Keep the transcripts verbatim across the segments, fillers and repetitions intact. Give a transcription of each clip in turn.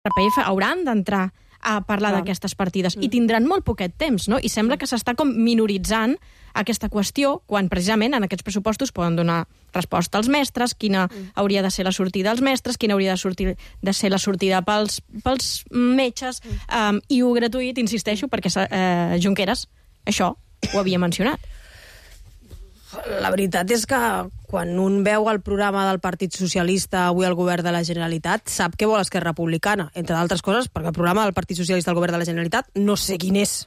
R P F hauran d'entrar a parlar d'aquestes partides i tindran molt poquet temps, no? I sembla que s'està com minoritzant aquesta qüestió quan precisament en aquests pressupostos poden donar resposta als mestres, quina hauria de ser la sortida als mestres, quina hauria de, sortir, de ser la sortida pels, pels metges, um, i ho gratuït, insisteixo, perquè eh, Junqueras això ho havia mencionat. La veritat és que quan un veu el programa del Partit Socialista avui al govern de la Generalitat, sap què vol Esquerra Republicana, entre d'altres coses, perquè el programa del Partit Socialista al govern de la Generalitat no sé quin és.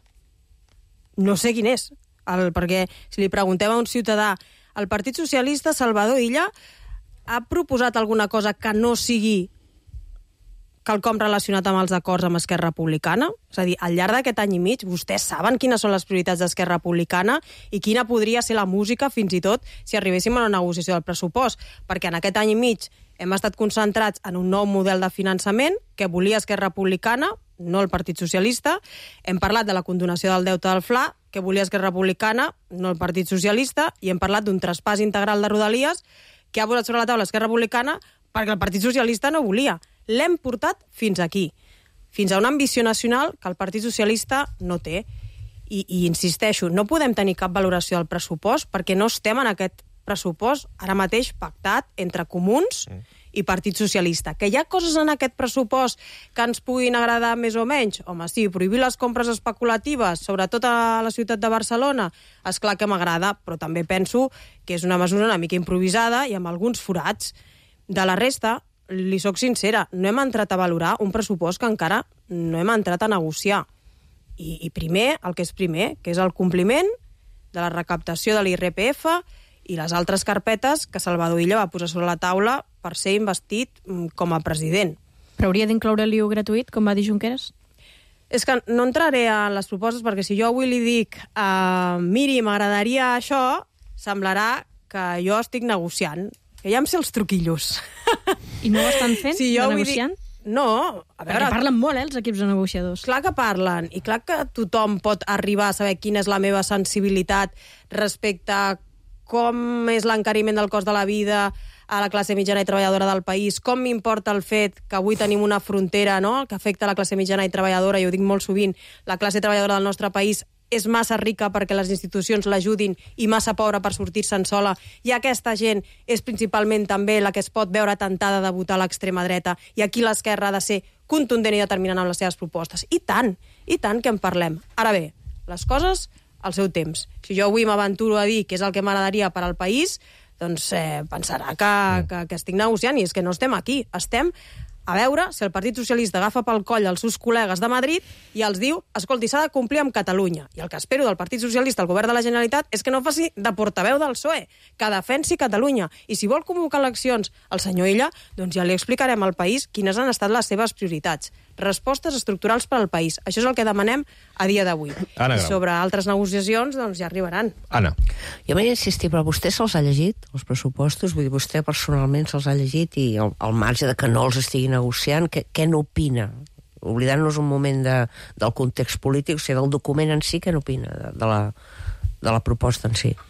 No sé quin és. El, perquè si li preguntem a un ciutadà, el Partit Socialista, Salvador Illa, ha proposat alguna cosa que no sigui quelcom relacionat amb els acords amb Esquerra Republicana? És a dir, al llarg d'aquest any i mig, vostès saben quines són les prioritats d'Esquerra Republicana i quina podria ser la música, fins i tot, si arribéssim a una negociació del pressupost. Perquè en aquest any i mig hem estat concentrats en un nou model de finançament que volia Esquerra Republicana, no el Partit Socialista. Hem parlat de la condonació del deute del F L A, que volia Esquerra Republicana, no el Partit Socialista, i hem parlat d'un traspàs integral de Rodalies que ha posat sobre la taula Esquerra Republicana perquè el Partit Socialista no volia. L'hem portat fins aquí, fins a una ambició nacional que el Partit Socialista no té. I, i insisteixo, no podem tenir cap valoració del pressupost perquè no estem en aquest pressupost ara mateix pactat entre comuns i Partit Socialista. Que hi ha coses en aquest pressupost que ens puguin agradar més o menys? Home, sí, prohibir les compres especulatives, sobretot a la ciutat de Barcelona, és clar que m'agrada, però també penso que és una mesura una mica improvisada i amb alguns forats. De la resta, li soc sincera, no hem entrat a valorar un pressupost que encara no hem entrat a negociar. I, i primer, el que és primer, que és el compliment de la recaptació de l'I R P F i les altres carpetes que Salvador Illa va posar sobre la taula per ser investit com a president. Però hauria d'incloure l'I U gratuït, com va dir Junqueras? És que no entraré en les propostes perquè si jo avui li dic uh, miri, m'agradaria això, semblarà que jo estic negociant. Que ja em sé els truquillos. I no ho estan fent, si de negociant? Dir... No. A veure, perquè parlen molt, eh, els equips de negociadors. Clar que parlen, i clar que tothom pot arribar a saber quina és la meva sensibilitat respecte a com és l'encariment del cost de la vida a la classe mitjana i treballadora del país, com m'importa el fet que avui tenim una frontera, no?, que afecta la classe mitjana i treballadora, i ho dic molt sovint, la classe treballadora del nostre país és massa rica perquè les institucions l'ajudin i massa pobra per sortir-se'n sola, i aquesta gent és principalment també la que es pot veure tentada de votar a l'extrema dreta, i aquí l'esquerra ha de ser contundent i determinant amb les seves propostes. I tant, i tant que en parlem. Ara bé, les coses al seu temps. Si jo avui m'aventuro a dir que és el que m'agradaria per al país, doncs eh, pensarà que, que, que estic negociant, i és que no estem aquí, estem a veure si el Partit Socialista agafa pel coll els seus col·legues de Madrid i els diu, escolti, s'ha de complir amb Catalunya. I el que espero del Partit Socialista al govern de la Generalitat és que no faci de portaveu del P S O E, que defensi Catalunya. I si vol convocar eleccions el senyor Illa, doncs ja li explicarem al país quines han estat les seves prioritats. Respostes estructurals per al país. Això és el que demanem a dia d'avui. I sobre altres negociacions, doncs ja arribaran. Anna. Jo m'he insistit, però vostè se'ls ha llegit, els pressupostos? Vull dir, vostè personalment se'ls ha llegit i al, al marge de que no els estigui negociant, què, què n'opina? Oblidant-nos un moment de, del context polític, o sigui, del document en si, què n'opina de, de, la, de la proposta en si?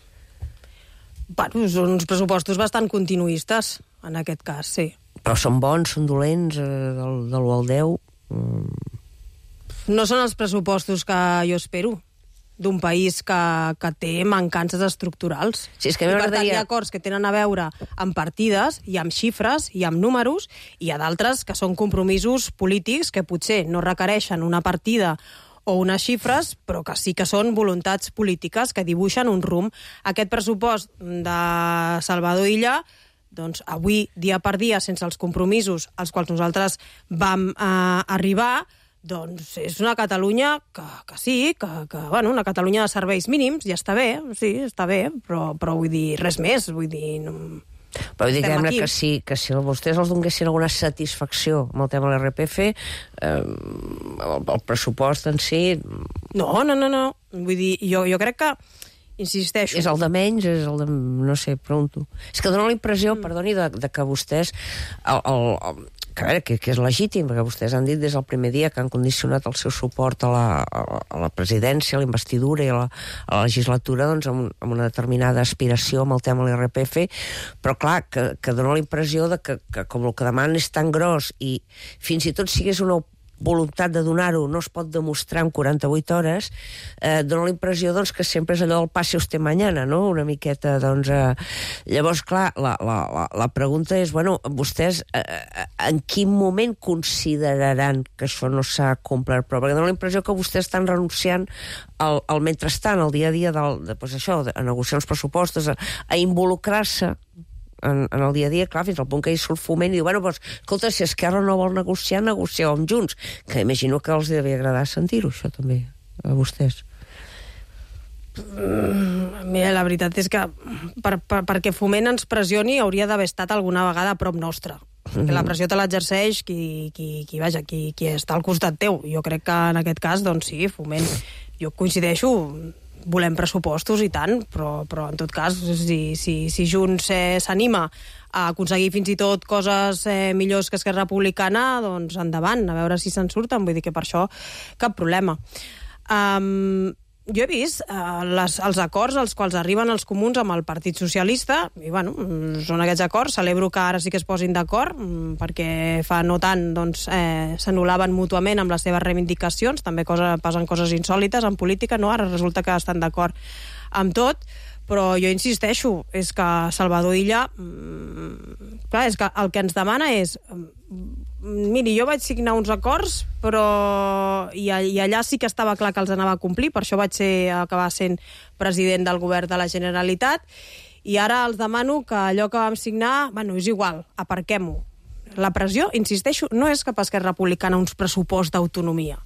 Bueno, són uns pressupostos bastant continuistes, en aquest cas, sí. Però són bons, són dolents, eh, del, de l'u al deu? Mm. No són els pressupostos que jo espero d'un país que, que té mancances estructurals. Sí, és que I per tant hi ha acords que tenen a veure amb partides i amb xifres i amb números, i hi ha d'altres que són compromisos polítics que potser no requereixen una partida o unes xifres, però que sí que són voluntats polítiques que dibuixen un rumb. Aquest pressupost de Salvador Illa, doncs avui, dia per dia, sense els compromisos als quals nosaltres vam eh, arribar, doncs és una Catalunya que, que sí, que, que, bueno, una Catalunya de serveis mínims, ja està bé, sí, està bé, però, però vull dir, res més, vull dir... No... Però diguem-ne que si, que si vostès els donessin alguna satisfacció amb el tema de l'I R P F, eh, el, el pressupost en si... No, no, no, no. Vull dir, jo, jo crec que insisteixo. És el de menys, és el de... no sé, pregunto. És que dona la impressió, mm. perdoni, de, de que vostès... El, el, el, que, a veure, que, que és legítim, perquè vostès han dit des del primer dia que han condicionat el seu suport a la, a la presidència, a la investidura i a la, a la legislatura doncs, amb, amb una determinada aspiració amb el tema de l'I R P F, però clar, que, que dona la impressió de que, que com el que demanen és tan gros i fins i tot si hagués una voluntat de donar-ho no es pot demostrar en quaranta-vuit hores, eh, dona la impressió doncs, que sempre és allò del passe usted mañana, no? Una miqueta, doncs... Eh... Llavors, clar, la, la, la, la pregunta és, bueno, vostès eh, en quin moment consideraran que això no s'ha complert? Però perquè dona la impressió que vostès estan renunciant al, al mentrestant, al dia a dia del, de, pues això, de, a negociar els pressupostos, a, a involucrar-se En, en el dia a dia, clar, fins al punt que hi surt Foment i diu, bueno, doncs, escolta, si Esquerra no vol negociar, negocieu-ho junts. Que imagino que els devia agradar sentir-ho, això també, a vostès. Mm, mira, la veritat és que per, per, perquè Foment ens pressioni hauria d'haver estat alguna vegada a prop nostra. Mm-hmm. Que la pressió te l'exerceix qui, qui, qui, vaja, qui, qui està al costat teu. Jo crec que en aquest cas, doncs sí, Foment, jo coincideixo, volem pressupostos i tant, però, però en tot cas, si, si, si Junts eh, s'anima a aconseguir fins i tot coses eh, millors que Esquerra Republicana, doncs endavant, a veure si se'n surten, vull dir que per això cap problema. Um, jo he vist uh, les, els acords als quals arriben els comuns amb el Partit Socialista, i bueno, són aquests acords, celebro que ara sí que es posin d'acord, perquè fa no tant doncs, eh, s'anul·laven mútuament amb les seves reivindicacions, també cosa, passen coses insòlites en política, no? Ara resulta que estan d'acord amb tot, però jo insisteixo, és que Salvador Illa, mmm, clar, és que el que ens demana és, miri, jo vaig signar uns acords, però i, i allà sí que estava clar que els anava a complir, per això vaig ser, acabar sent president del govern de la Generalitat, i ara els demano que allò que vam signar, bueno, és igual, aparquem-ho. La pressió, insisteixo, no és cap a Esquerra Republicana uns pressupost d'autonomia.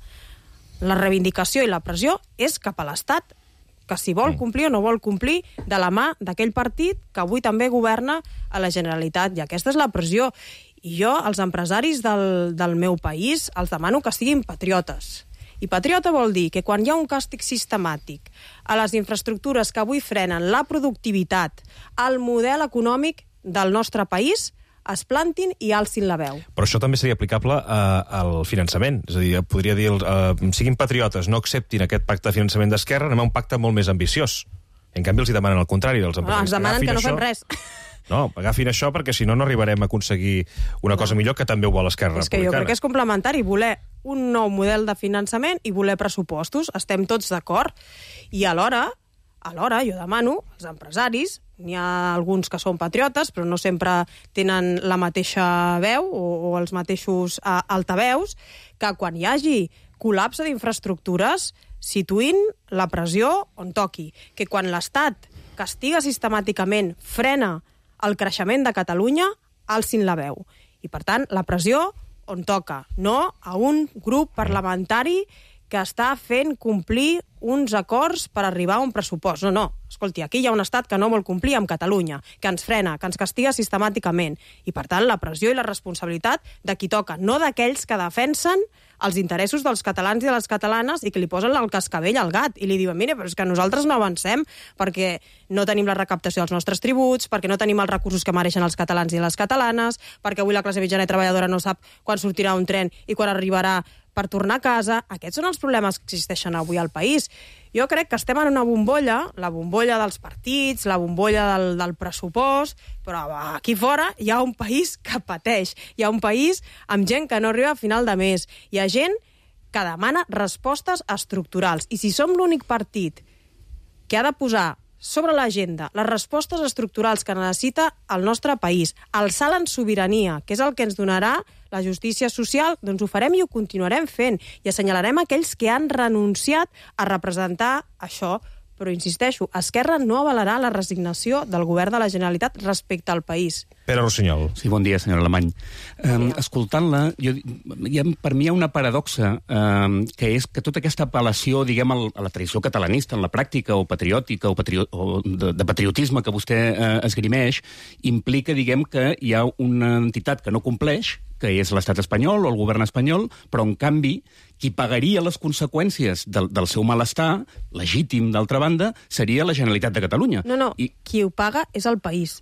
La reivindicació i la pressió és cap a l'Estat, que si vol complir o no vol complir de la mà d'aquell partit que avui també governa a la Generalitat. I aquesta és la pressió. I jo, als empresaris del, del meu país, els demano que siguin patriotes. I patriota vol dir que quan hi ha un càstig sistemàtic a les infraestructures que avui frenen la productivitat, el model econòmic del nostre país, es plantin i alcin la veu. Però això també seria aplicable uh, al finançament. És a dir, podria dir, uh, siguin patriotes, no acceptin aquest pacte de finançament d'Esquerra, anem a un pacte molt més ambiciós. En canvi, els hi demanen el contrari. Els no, ens demanen que no fem res. No, agafin això perquè si no, no arribarem a aconseguir una cosa no. millor que també ho vol Esquerra Republicana. És que jo crec que és complementari voler un nou model de finançament i voler pressupostos. Estem tots d'acord. I alhora, alhora jo demano als empresaris, n'hi ha alguns que són patriotes, però no sempre tenen la mateixa veu o, o els mateixos uh, altaveus, que quan hi hagi col·lapse d'infraestructures situïn la pressió on toqui. Que quan l'Estat castiga sistemàticament, frena el creixement de Catalunya, alcin la veu. I, per tant, la pressió on toca, no a un grup parlamentari que està fent complir uns acords per arribar a un pressupost. No, no. Escolti, aquí hi ha un estat que no vol complir amb Catalunya, que ens frena, que ens castiga sistemàticament. I, per tant, la pressió i la responsabilitat de qui toca, no d'aquells que defensen els interessos dels catalans i de les catalanes i que li posen el cascavell al gat i li diuen, mira, però és que nosaltres no avancem perquè no tenim la recaptació dels nostres tributs, perquè no tenim els recursos que mereixen els catalans i les catalanes, perquè avui la classe mitjana i treballadora no sap quan sortirà un tren i quan arribarà per tornar a casa. Aquests són els problemes que existeixen avui al país. Jo crec que estem en una bombolla, la bombolla dels partits, la bombolla del, del pressupost, però aquí fora hi ha un país que pateix. Hi ha un país amb gent que no arriba a final de mes. Hi ha gent que demana respostes estructurals. I si som l'únic partit que ha de posar sobre l'agenda les respostes estructurals que necessita el nostre país, alçar en sobirania, que és el que ens donarà la justícia social, doncs ho farem i ho continuarem fent. I assenyalarem aquells que han renunciat a representar això. Però, insisteixo, Esquerra no avalarà la resignació del govern de la Generalitat respecte al país. Pere Rossinyol. Sí, bon dia, senyora Alemany. Um, Escoltant-la, jo, ha, per mi hi ha una paradoxa, um, que és que tota aquesta apel·lació, diguem, al, a la tradició catalanista, en la pràctica, o patriòtica, o, patrio, o de, de patriotisme que vostè uh, esgrimeix, implica, diguem, que hi ha una entitat que no compleix, que és l'estat espanyol o el govern espanyol, però, en canvi, qui pagaria les conseqüències del, del seu malestar, legítim, d'altra banda, seria la Generalitat de Catalunya. No, no, I... qui ho paga és el país.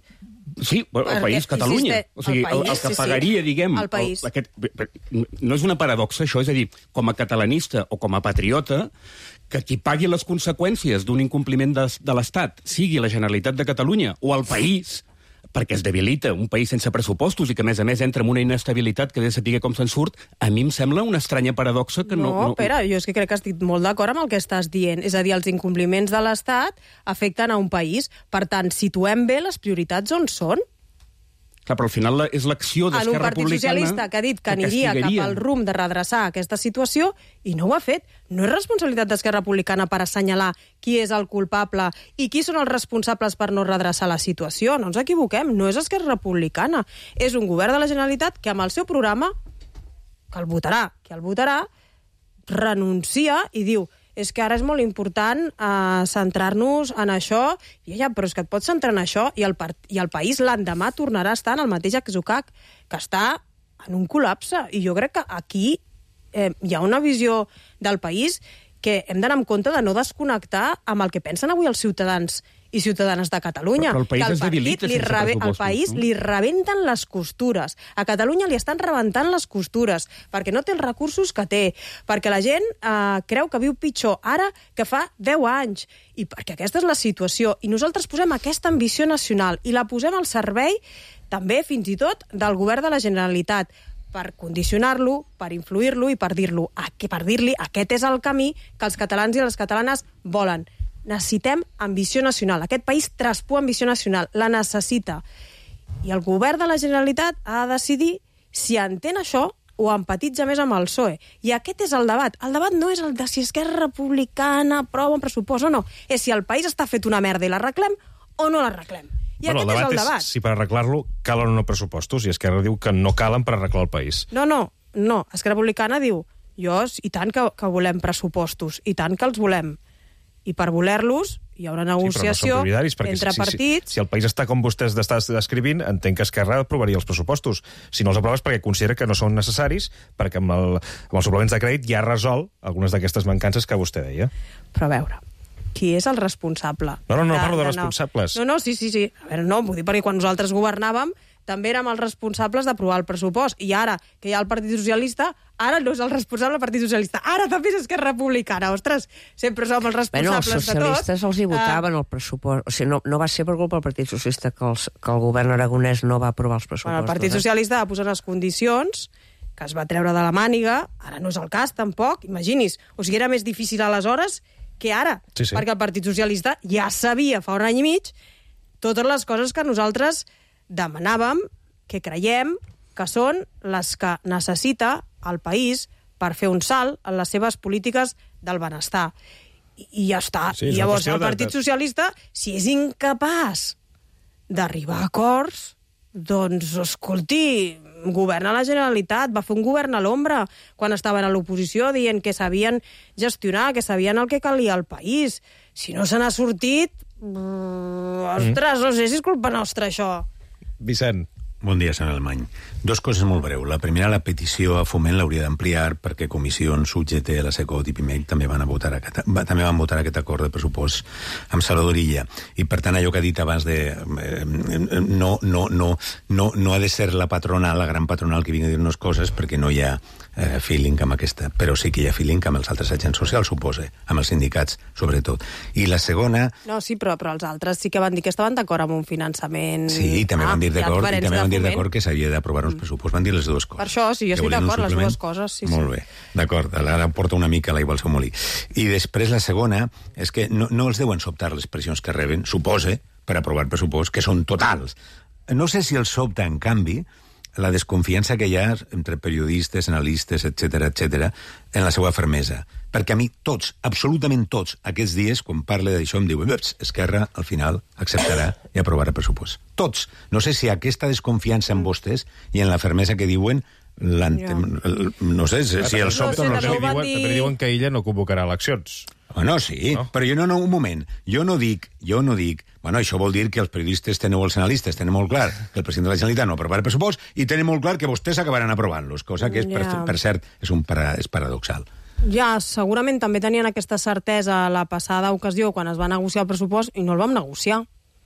Sí, el Perquè, país, Catalunya. insiste, O sigui, el el, país, el que sí, sí. pagaria, diguem... El país. El, aquest, no és una paradoxa, això, és a dir, com a catalanista o com a patriota, que qui pagui les conseqüències d'un incompliment de, de l'Estat sigui la Generalitat de Catalunya o el país, perquè es debilita un país sense pressupostos i que, a més a més, entra en una inestabilitat que ha de saber com se'n surt, a mi em sembla una estranya paradoxa que no... No, Pere, jo és que crec que estic molt d'acord amb el que estàs dient. És a dir, els incompliments de l'Estat afecten a un país. Per tant, situem bé les prioritats on són. Clar, però al final la, és l'acció En un d'Esquerra partit Republicana socialista que ha dit que aniria cap castigaria. al rumb de redreçar aquesta situació i no ho ha fet. No és responsabilitat d'Esquerra Republicana per assenyalar qui és el culpable i qui són els responsables per no redreçar la situació. No ens equivoquem, no és Esquerra Republicana. És un govern de la Generalitat que amb el seu programa, que el votarà, que el votarà, renuncia i diu és que ara és molt important eh, centrar-nos en això, i ja, però és que et pots centrar en això i el, part i el país l'endemà tornarà a estar en el mateix atzucac, que està en un col·lapse. I jo crec que aquí eh, hi ha una visió del país que hem d'anar en compte de no desconnectar amb el que pensen avui els ciutadans i ciutadanes de Catalunya. Però, però el país que es debilita li sense rebe, pressupostos. El país no? li rebenten les costures. A Catalunya li estan rebentant les costures perquè no té els recursos que té, perquè la gent eh, creu que viu pitjor ara que fa deu anys, i perquè aquesta és la situació. I nosaltres posem aquesta ambició nacional i la posem al servei també, fins i tot, del govern de la Generalitat, per condicionar-lo, per influir-lo i per dir-lo, per dir-li aquest és el camí que els catalans i les catalanes volen. Necessitem ambició nacional. Aquest país traspua ambició nacional, la necessita. I el govern de la Generalitat ha de decidir si entén això o empatitza més amb el P S O E. I aquest és el debat. El debat no és el de si Esquerra Republicana aprova un pressupost o no. És si el país està fet una merda i l'arreglem o no l'arreglem. I bueno, aquest el debat és el debat. És si per arreglar-lo calen o no pressupostos, i Esquerra diu que no calen per arreglar el país. No, no, no. Esquerra Republicana diu jo, i tant que, que volem pressupostos, i tant que els volem. I per voler-los hi ha una negociació sí, no entre si, partits... Si, si el país està com vostès estàs descrivint, entenc que Esquerra aprovaria els pressupostos. Si no els aproves perquè considera que no són necessaris, perquè amb, el, amb els suplements de crèdit ja resol algunes d'aquestes mancances que vostè deia. Però a veure, qui és el responsable? No, no, no, de, parlo de, de No, responsables. no, sí, sí, sí. A veure, no, vull dir, perquè quan nosaltres governàvem també érem els responsables d'aprovar el pressupost. I ara, que hi ha el Partit Socialista, ara no és el responsable del Partit Socialista. Ara també és Esquerra Republicana. Ostres, sempre som els responsables de tot. Bueno, els socialistes els hi votaven uh, el pressupost. O sigui, no, no va ser per culpa del Partit Socialista que, els, que el govern aragonès no va aprovar els pressupostos. Bueno, el Partit Socialista va posar unes condicions que es va treure de la màniga. Ara no és el cas, tampoc. Imagini's. O sigui, era més difícil aleshores que ara. Sí, sí. Perquè el Partit Socialista ja sabia fa un any i mig totes les coses que nosaltres demanàvem, que creiem que són les que necessita el país per fer un salt en les seves polítiques del benestar. I, i ja està. Sí, I llavors el de, Partit de... Socialista, si és incapaç d'arribar a acords, doncs, escolti, governa la Generalitat, va fer un govern a l'ombra quan estaven a l'oposició dient que sabien gestionar, que sabien el que calia al país. Si no se n'ha sortit, mm, ostres, no sé si és culpa nostra, això. Vicent. Bon dia, senyor Alemany. Dos coses molt breu. La primera, la petició a Foment l'hauria d'ampliar perquè comissions, U G T, la SECOT i PIMEC també van, a votar aquest, també van votar aquest acord de pressupost amb Salvador Illa. I, per tant, allò que ha dit abans de... Eh, no, no, no, no, no ha de ser la patronal, la gran patronal que vingui a dir-nos coses perquè no hi ha eh, feeling amb aquesta. Però sí que hi ha feeling amb els altres agents socials, suposa, amb els sindicats, sobretot. I la segona... No, sí, però, però els altres sí que van dir que estaven d'acord amb un finançament... Sí, i també ah, van dir d'acord i també van dir de d'acord que s'havia d'aprovar uns pressupostos. Van dir les dues coses. Per això, sí, jo estic d'acord, les dues coses. Sí, Molt bé, d'acord. Ara porta una mica l'aigua al seu molí. I després la segona és que no, no els deuen sobtar les pressions que reben, supose, per aprovar pressupost, que són totals. No sé si els sobta, en canvi, la desconfiança que hi ha entre periodistes, analistes, etcètera, etcètera, en la seva fermesa. Perquè a mi tots, absolutament tots, aquests dies, quan parle d'això, em diuen Esquerra, al final, acceptarà i aprovarà pressupost. Tots. No sé si aquesta desconfiança en vostès i en la fermesa que diuen ja. No sé si, si el sobte no, no, no sé, sé. També, diuen, dir... també diuen que ella no convocarà eleccions. Oh, no, sí, no? Però jo no, no, un moment. Jo no dic, jo no dic... Bueno, això vol dir que els periodistes tenen, els analistes tenen molt clar que el president de la Generalitat no aprovarà el pressupost i tenen molt clar que vostès acabaran aprovant-los, cosa que, és, per, ja. per cert, és, un para, és paradoxal. Ja, segurament també tenien aquesta certesa la passada ocasió quan es va negociar el pressupost i no el vam negociar.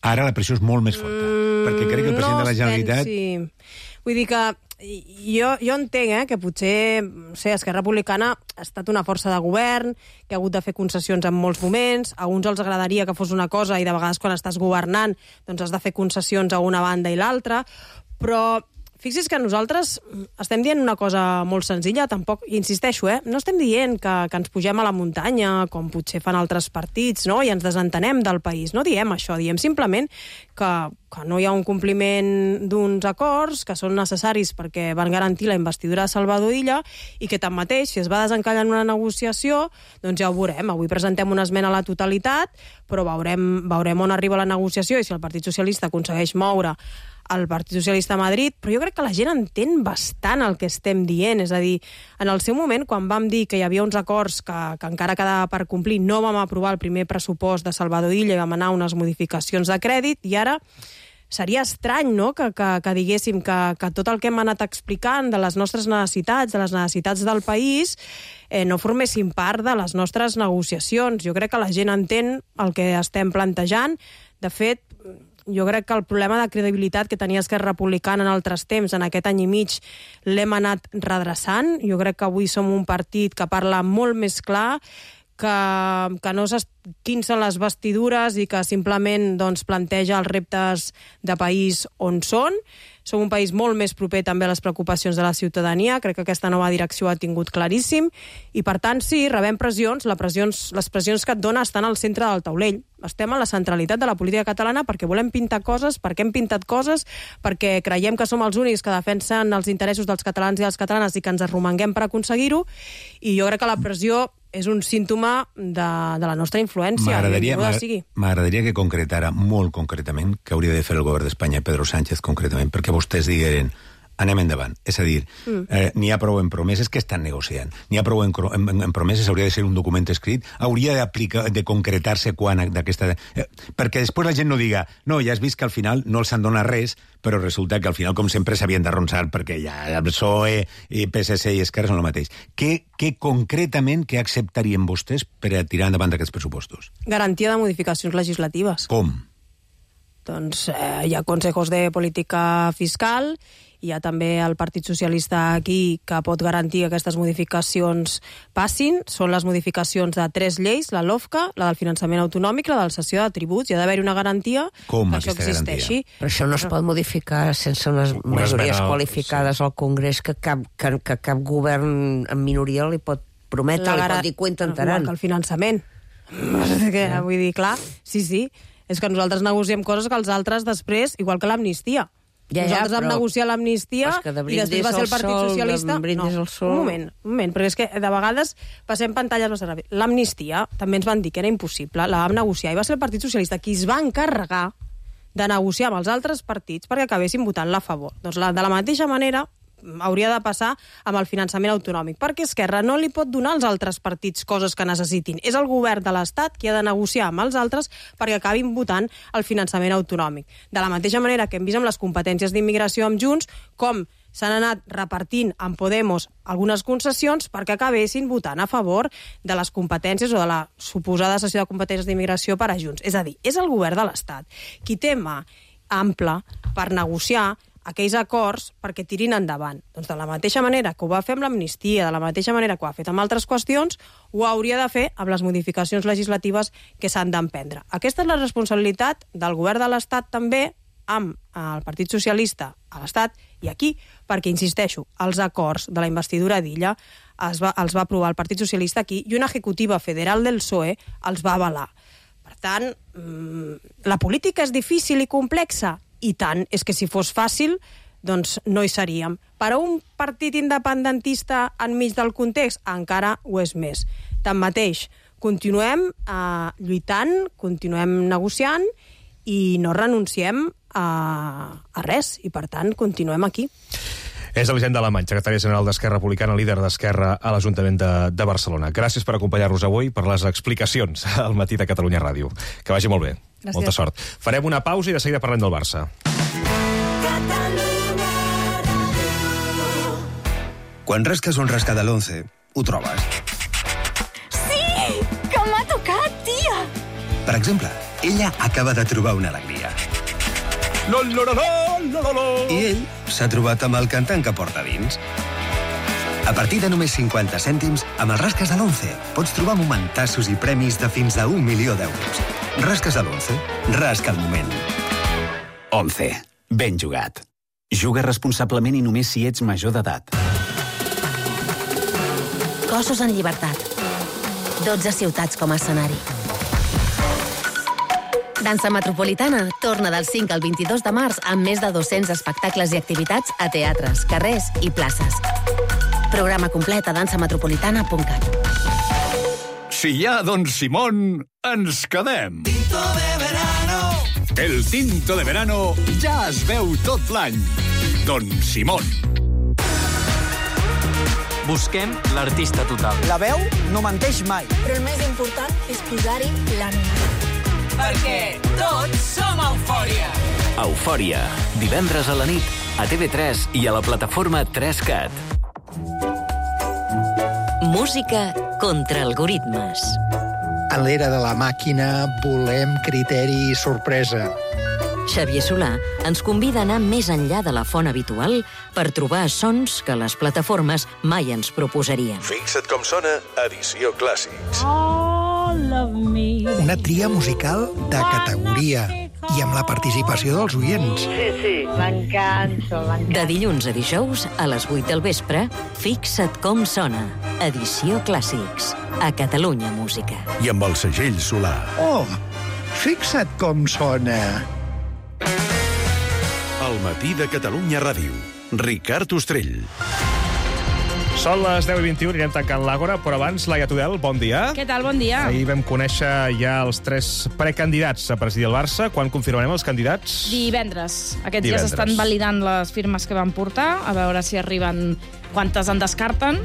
Ara la pressió és molt més forta, mm, perquè crec que el president no de la Generalitat... Pensi. Vull dir que jo, jo entenc eh, que potser no sé, Esquerra Republicana ha estat una força de govern, que ha hagut de fer concessions en molts moments, a uns els agradaria que fos una cosa i de vegades quan estàs governant doncs has de fer concessions a una banda i l'altra, però fixi's que nosaltres estem dient una cosa molt senzilla, tampoc, insisteixo, eh? no estem dient que, que ens pugem a la muntanya, com potser fan altres partits, no? i ens desentenem del país. No diem això, diem simplement que, que no hi ha un compliment d'uns acords que són necessaris perquè van garantir la investidura de Salvador Illa i que tanmateix, si es va desencallar en una negociació, doncs ja ho veurem. Avui presentem una esmena a la totalitat, però veurem, veurem on arriba la negociació i si el Partit Socialista aconsegueix moure el Partit Socialista a Madrid, però jo crec que la gent entén bastant el que estem dient. És a dir, en el seu moment, quan vam dir que hi havia uns acords que, que encara quedava per complir, no vam aprovar el primer pressupost de Salvador Illa i vam anar a unes modificacions de crèdit, i ara seria estrany, no?, que, que, que diguéssim que, que tot el que hem anat explicant de les nostres necessitats, de les necessitats del país, eh, no formessin part de les nostres negociacions. Jo crec que la gent entén el que estem plantejant. De fet, jo crec que el problema de credibilitat que tenia Esquerra Republicana en altres temps, en aquest any i mig, l'hem anat redreçant. Jo crec que avui som un partit que parla molt més clar, que, que no s'esquinça les vestidures i que simplement doncs, planteja els reptes de país on són. Som un país molt més proper també a les preocupacions de la ciutadania. Crec que aquesta nova direcció ha tingut claríssim. I, per tant, sí, rebem pressions. Les pressions, les pressions que et dona estan al centre del taulell. Estem a la centralitat de la política catalana perquè volem pintar coses, perquè hem pintat coses, perquè creiem que som els únics que defensen els interessos dels catalans i les catalanes i que ens arromanguem per aconseguir-ho. I jo crec que la pressió és un símptoma de, de la nostra influència. M'agradaria que concretara molt concretament què hauria de fer el govern d'Espanya, Pedro Sánchez concretament, perquè vostès digueren anem endavant. És a dir, mm. eh, n'hi ha prou en promeses que estan negociant. N'hi ha prou en, en, en promeses, hauria de ser un document escrit, hauria d'aplicar, de concretar-se quan d'aquesta... Eh, perquè després la gent no diga, no, ja has vist que al final no els han donat res, però resulta que al final, com sempre, s'havien d'arronsar perquè ja el P S O E, i P S C i Esquerra són el mateix. Què, què concretament que acceptarien vostès per a tirar endavant d'aquests pressupostos? Garantia de modificacions legislatives. Com? Doncs eh, hi ha consejos de política fiscal, hi ha també el Partit Socialista aquí que pot garantir que aquestes modificacions passin. Són les modificacions de tres lleis, la LOFCA, la del finançament autonòmic, la del cessió de tributs. Hi ha d'haver una garantia Com, que això existeixi. Garantia? Però això no es pot modificar sense unes Una majories esmena, qualificades sí. al Congrés que cap, que, que cap govern en minoria li pot prometre, li pot dir que ho intentaran. El finançament. Que, vull dir, clar, sí, sí. És que nosaltres negociem coses que els altres després, igual que l'amnistia. Ja, ja, Nosaltres vam negociar l'amnistia i després va ser el Partit sol, Socialista... No, un moment, un moment, perquè és que de vegades passem pantalles massa ràpid. L'amnistia també ens van dir que era impossible, la vam negociar i va ser el Partit Socialista qui es va encarregar de negociar amb els altres partits perquè acabessin votant-la a favor. Doncs la, de la mateixa manera hauria de passar amb el finançament autonòmic, perquè Esquerra no li pot donar als altres partits coses que necessitin. És el govern de l'Estat qui ha de negociar amb els altres perquè acabin votant el finançament autonòmic. De la mateixa manera que hem vist amb les competències d'immigració amb Junts, com s'han anat repartint amb Podemos algunes concessions perquè acabessin votant a favor de les competències o de la suposada cessió de competències d'immigració per a Junts. És a dir, és el govern de l'Estat qui té mà ampla per negociar aquells acords perquè tirin endavant. Doncs de la mateixa manera que ho va fer amb l'amnistia, de la mateixa manera que ho ha fet amb altres qüestions, ho hauria de fer amb les modificacions legislatives que s'han d'emprendre. Aquesta és la responsabilitat del govern de l'Estat també amb el Partit Socialista a l'Estat i aquí, perquè, insisteixo, els acords de la investidura d'Illa es va, els va aprovar el Partit Socialista aquí i una executiva federal del P S O E els va avalar. Per tant, la política és difícil i complexa? I tant, és que si fos fàcil, doncs no hi seríem. Per a un partit independentista enmig del context, encara ho és més. Tanmateix, continuem eh, lluitant, continuem negociant i no renunciem a, a res. I, per tant, continuem aquí. És Elisenda Alemany, secretària general d'Esquerra Republicana, líder d'Esquerra a l'Ajuntament de, de Barcelona. Gràcies per acompanyar-nos avui, per les explicacions al matí de Catalunya Ràdio. Que vagi molt bé. Gràcies. Molta sort. Farem una pausa i de seguida parlem del Barça. Quan rasques un rascada a l'once, ho trobes. Sí! Que m'ha tocat, tia! Per exemple, ella acaba de trobar una alegria. lo, lo, lo, lo, lo, lo. I ell s'ha trobat amb el cantant que porta dins. A partir de només cinquanta cèntims, amb els rasques de l'Once pots trobar momentassos i premis de fins a un milió d'euros. Rasques de l'Once. Rasca el moment. Once. Ben jugat. Juga responsablement i només si ets major d'edat. Cossos en llibertat. dotze ciutats com a escenari. Dansa Metropolitana torna del cinc al vint-i-dos de març amb més de dos-cents espectacles i activitats a teatres, carrers i places. Programa complet a dansa metropolitana punt cat. Si hi ha Don Simón, ens quedem. Tinto de verano. El tinto de verano ja es veu tot l'any. Don Simón. Busquem l'artista total. La veu no menteix mai. Però el més important és posar-hi l'ànima. Perquè tots som Eufòria. Eufòria. Divendres a la nit, a T V tres i a la plataforma tres cat. Música contra algoritmes. En l'era de la màquina volem criteri i sorpresa. Xavier Solà ens convida a anar més enllà de la font habitual per trobar sons que les plataformes mai ens proposarien. Fixa't com sona Edició Clàssics. Una tria musical de categoria i amb la participació dels oients. Sí, sí, m'encanto, m'encanto. De dilluns a dijous, a les vuit del vespre, Fixa't com sona. Edició Clàssics. A Catalunya Música. I amb el segell Solà. Oh, fixa't com sona. El matí de Catalunya Ràdio. Ricard Ostrell. Són les deu i vint-i-u, anirem tancant l'Àgora, però abans, Laia Tudel, bon dia. Què tal, bon dia. Ahir vam conèixer ja els tres precandidats a presidir el Barça. Quan confirmarem els candidats? Divendres. Aquests Divendres. dies estan validant les firmes que van portar, a veure si arriben quantes en descarten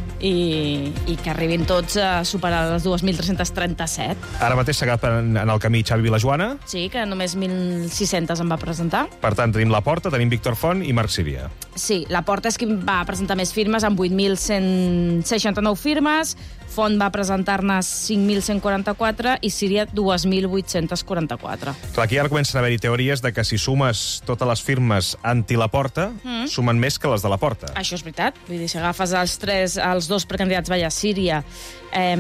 i, i que arribin tots a superar les dos mil tres-cents trenta-set. Ara mateix s'ha quedat en, en el camí Xavi Vilajoana. Sí, que només mil sis-cents en va presentar. Per tant, tenim Laporta, tenim Víctor Font i Marc Síria. Sí, Laporta és qui va presentar més firmes, amb vuit mil cent seixanta-nou firmes. Font va presentar-ne cinc mil cent quaranta-quatre i Síria dos mil vuit-cents quaranta-quatre. Clar, aquí ara comencen a haver-hi teories de que si sumes totes les firmes anti-Laporta, mm. sumen més que les de Laporta. Això és veritat. Vull dir, si agafes els tres, els dos precandidats, veia, Síria, eh,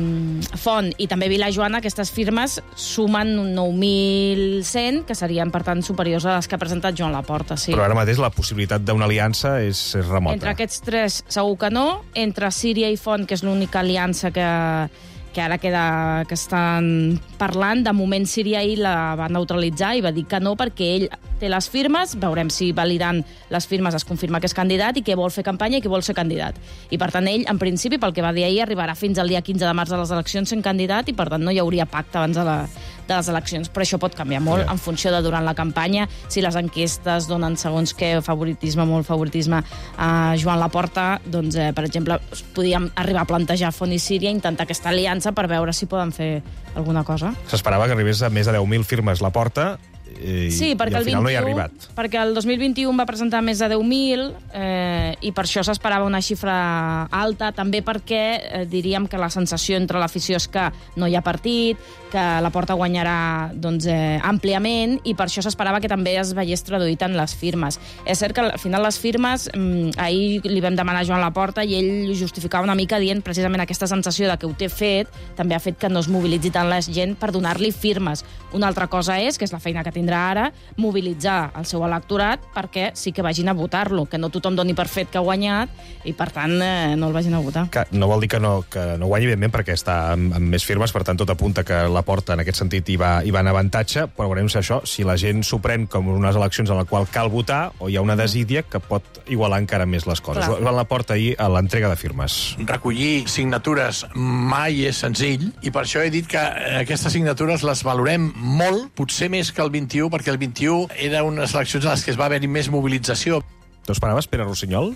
Font i també Vilajoana, aquestes firmes sumen nou mil cent, que serien, per tant, superiors a les que ha presentat Joan Laporta. Sí. Però ara mateix la possibilitat d'una aliança és, és remota. Entre aquests tres, segur que no. Entre Síria i Font, que és l'única aliança que, que ara queda, que estan parlant, de moment Síria ahir la va neutralitzar i va dir que no perquè ell té les firmes, veurem si validant les firmes es confirma que és candidat i que vol fer campanya i que vol ser candidat. I per tant ell, en principi, pel que va dir ahir, arribarà fins al dia quinze de març a les eleccions sent candidat i per tant no hi hauria pacte abans de, la, de les eleccions. Però això pot canviar molt en funció de durant la campanya, si les enquestes donen segons què favoritisme, molt favoritisme a Joan Laporta, doncs, eh, per exemple, podíem arribar a plantejar Font i Síria, intentar aquesta aliança per veure si poden fer alguna cosa. S'esperava que arribés a més de deu mil firmes Laporta i, sí, perquè i al el final vint-i-u, no hi ha arribat. Perquè el dos mil vint-i-u va presentar més de deu mil eh, i per això s'esperava una xifra alta, també perquè eh, diríem que la sensació entre l'afició és que no hi ha partit, que Laporta guanyarà doncs, eh, àmpliament i per això s'esperava que també es veiés traduït en les firmes. És cert que al final les firmes, eh, ahir li vam demanar a Joan Laporta i ell justificava una mica dient precisament aquesta sensació de que ho té fet, també ha fet que no es mobilitzi tant la gent per donar-li firmes. Una altra cosa és, que és la feina que tindrà ara, mobilitzar el seu electorat perquè sí que vagin a votar-lo, que no tothom doni per fet que ha guanyat i, per tant, eh, no el vagin a votar. Que no vol dir que no, que no guanyi, evidentment, perquè està amb, amb més firmes, per tant, tot apunta que Laporta, en aquest sentit, hi va, hi va en avantatge, però veurem si això, si la gent s'ho pren com unes eleccions en la qual cal votar o hi ha una desídia que pot igualar encara més les coses. Clar. Joan Laporta ahir a l'entrega de firmes. Recollir signatures mai és senzill i per això he dit que aquestes signatures les valorem molt, potser més que el vint-i-u, perquè el vint-i-u era unes eleccions en les que es va haver-hi més mobilització. Tu esperaves Pere Rossinyol?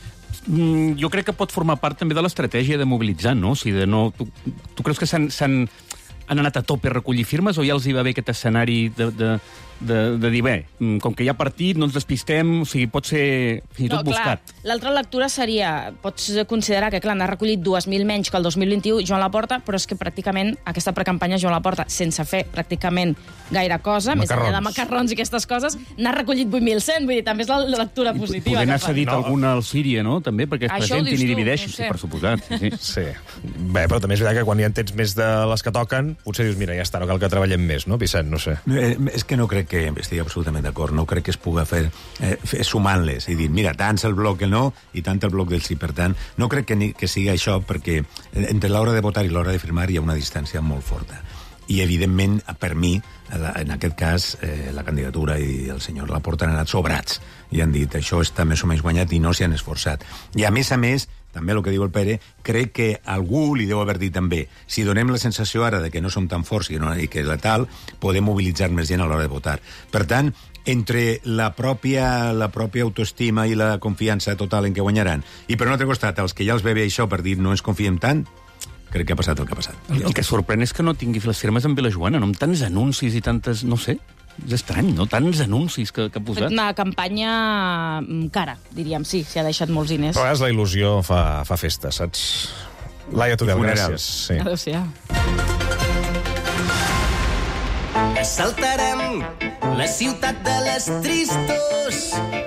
Mm, jo crec que pot formar part també de l'estratègia de mobilitzar, no? O sigui, de no... Tu, tu creus que s'han... s'han han anat a tope a recollir firmes o ja els hi va bé aquest escenari de, de, de, de dir, bé, com que hi ha partit, no ens despistem, o sigui, pot ser fins i tot no, clar, buscat. L'altra lectura seria, pots considerar que, clar, n'ha recollit dues mil menys que el dos mil vint-i-u Joan Laporta, però és que pràcticament aquesta precampanya Joan Laporta, sense fer pràcticament gaire cosa, macarrons. Més enllà de macarrons i aquestes coses, n'ha recollit vuit mil cent, vull dir, també és la lectura positiva. Poder n'ha cedit no. alguna al Síria, no?, també, perquè es Això presentin i divideixin, no sé. per suposat. Sí, sí. Sí. Bé, però també és veritat que quan ja en tens més de les que toquen, potser dius, mira, ja està, no cal que treballem més, no, Vicent? No sé. Eh, és que no crec que estigui absolutament d'acord, no crec que es puga fer, eh, fer sumant-les i dir, mira, tant el bloc que no i tant el bloc del sí. Per tant, no crec que, ni, que sigui això, perquè entre l'hora de votar i l'hora de firmar hi ha una distància molt forta. I, evidentment, per mi, en aquest cas, eh, la candidatura i el senyor Laporta han anat sobrats i han dit, això està més o menys guanyat i no s'hi han esforçat. I, a més a més, també el que diu el Pere, crec que algú li deu haver dit també, si donem la sensació ara de que no som tan forts i, no, i que la tal, podem mobilitzar més gent a l'hora de votar. Per tant, entre la pròpia, la pròpia autoestima i la confiança total en què guanyaran, i per un altre costat, els que ja els ve bé això per dir no ens confiem tant, crec que ha passat el que ha passat. El, el que sorprèn és que no tingui les firmes amb Vilajoana, no amb tants anuncis i tantes, no sé, és estrany, no? Tants anuncis que, que ha posat. Una campanya cara, diríem, sí, s'hi ha deixat molts diners. A vegades la il·lusió fa, fa festa, saps? Laia Tudel, gràcies. Sí. Adéu-siau. Assaltarem la ciutat de les tristos.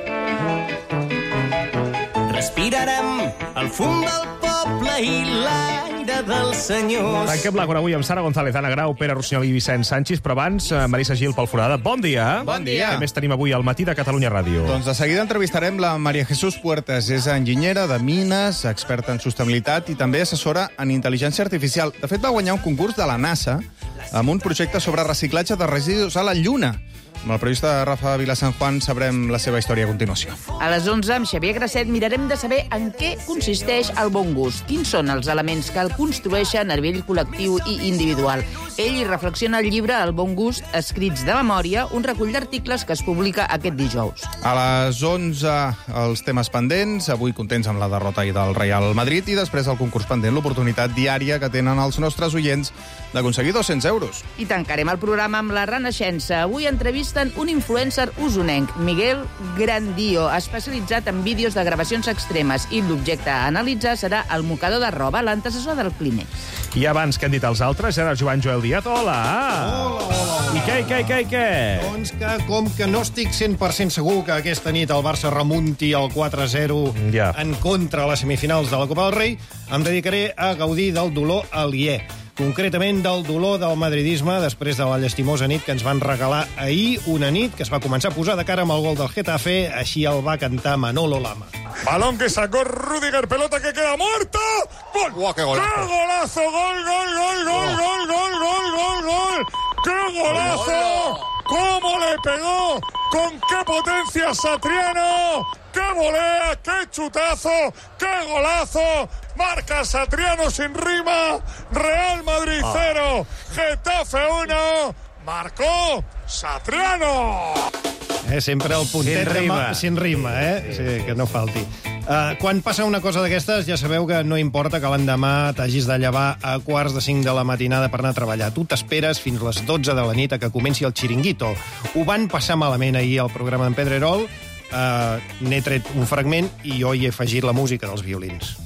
Respirarem el fum del poble i l'aire dels senyors. Tanquem l'Àgora avui amb Sara González, Anna Grau, Pere Rossinyol i Vicent Sanchis, però abans, Marisa Gil pel Forada. Bon dia. Bon dia. Què més tenim avui al matí de Catalunya Ràdio? Doncs de seguida entrevistarem la Maria Jesús Puertas. És enginyera de mines, experta en sostenibilitat i també assessora en intel·ligència artificial. De fet, va guanyar un concurs de la NASA amb un projecte sobre reciclatge de residus a la Lluna. Amb el periodista Rafa Vilasan Juan sabrem la seva història a continuació. A les onze, amb Xavier Grasset, mirarem de saber en què consisteix el bon gust. Quins són els elements que el construeixen a nivell col·lectiu i individual. Ell hi reflexiona el llibre El bon gust, escrits de memòria, un recull d'articles que es publica aquest dijous. A les onze, els temes pendents. Avui contents amb la derrota ahir del Real Madrid i després el concurs pendent, l'oportunitat diària que tenen els nostres oients d'aconseguir dos-cents euros. I tancarem el programa amb la Renaixença. Avui entrevisten un influencer usonenc, Miguel Grandio, especialitzat en vídeos de gravacions extremes, i l'objecte a analitzar serà el mocador de roba, l'antecessor del Kleenex. I abans que han dit els altres, era el Joan Joel Díaz. Hola! Hola, hola! I què, i què, i què, i què? Doncs que, com que no estic cent per cent segur que aquesta nit el Barça remunti el quatre a zero ja. en contra a les semifinals de la Copa del Rei, em dedicaré a gaudir del dolor aliè. Concretament del dolor del madridisme després de la llastimosa nit que ens van regalar ahir, una nit que es va començar a posar de cara amb el gol del Getafe, així el va cantar Manolo Lama. Balón que sacó Rüdiger, pelota que queda muerta. ¡Gol! ¡Wow, qué golazo! ¡Qué golazo! ¡Gol, gol, gol, gol, oh. gol, gol, gol, gol, gol! ¡Qué golazo! ¡Cómo le pegó! ¡Con qué potencia Satriano! ¡Qué volea! ¡Qué chutazo! ¡Qué golazo! Marca Satriano sin rima. Real Madrid cero. Getafe uno. Marcó Satriano. Eh, sempre el puntet Sin rima. de sin rima, eh? Sí, que no falti. Uh, quan passa una cosa d'aquestes, ja sabeu que no importa que l'endemà t'hagis de llevar a quarts de cinc de la matinada per anar a treballar. Tu t'esperes fins les dotze de la nit a que comenci el xiringuito. Ho van passar malament ahir al programa d'en Pedrerol. Uh, N'he tret un fragment i jo hi he afegit la música dels violins.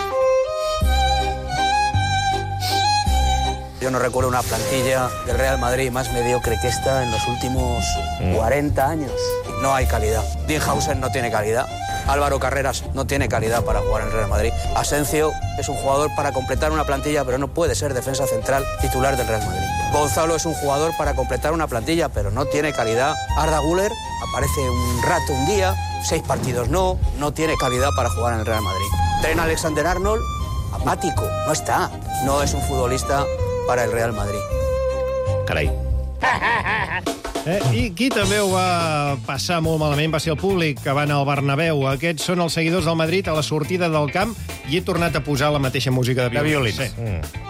Yo no recuerdo una plantilla del Real Madrid más mediocre que esta en los últimos cuarenta años. No hay calidad. Dinhausen no tiene calidad. Álvaro Carreras no tiene calidad para jugar en el Real Madrid. Asensio es un jugador para completar una plantilla, pero no puede ser defensa central titular del Real Madrid. Gonzalo es un jugador para completar una plantilla, pero no tiene calidad. Arda Güler aparece un rato un día, seis partidos no, no tiene calidad para jugar en el Real Madrid. Trent Alexander-Arnold, apático, no está. No es un futbolista para el Real Madrid. Carai. Eh, I qui també ho va passar molt malament va ser el públic que va anar al Bernabéu. Aquests són els seguidors del Madrid a la sortida del camp i he tornat a posar la mateixa música de violins. De violins. Sí. Mm.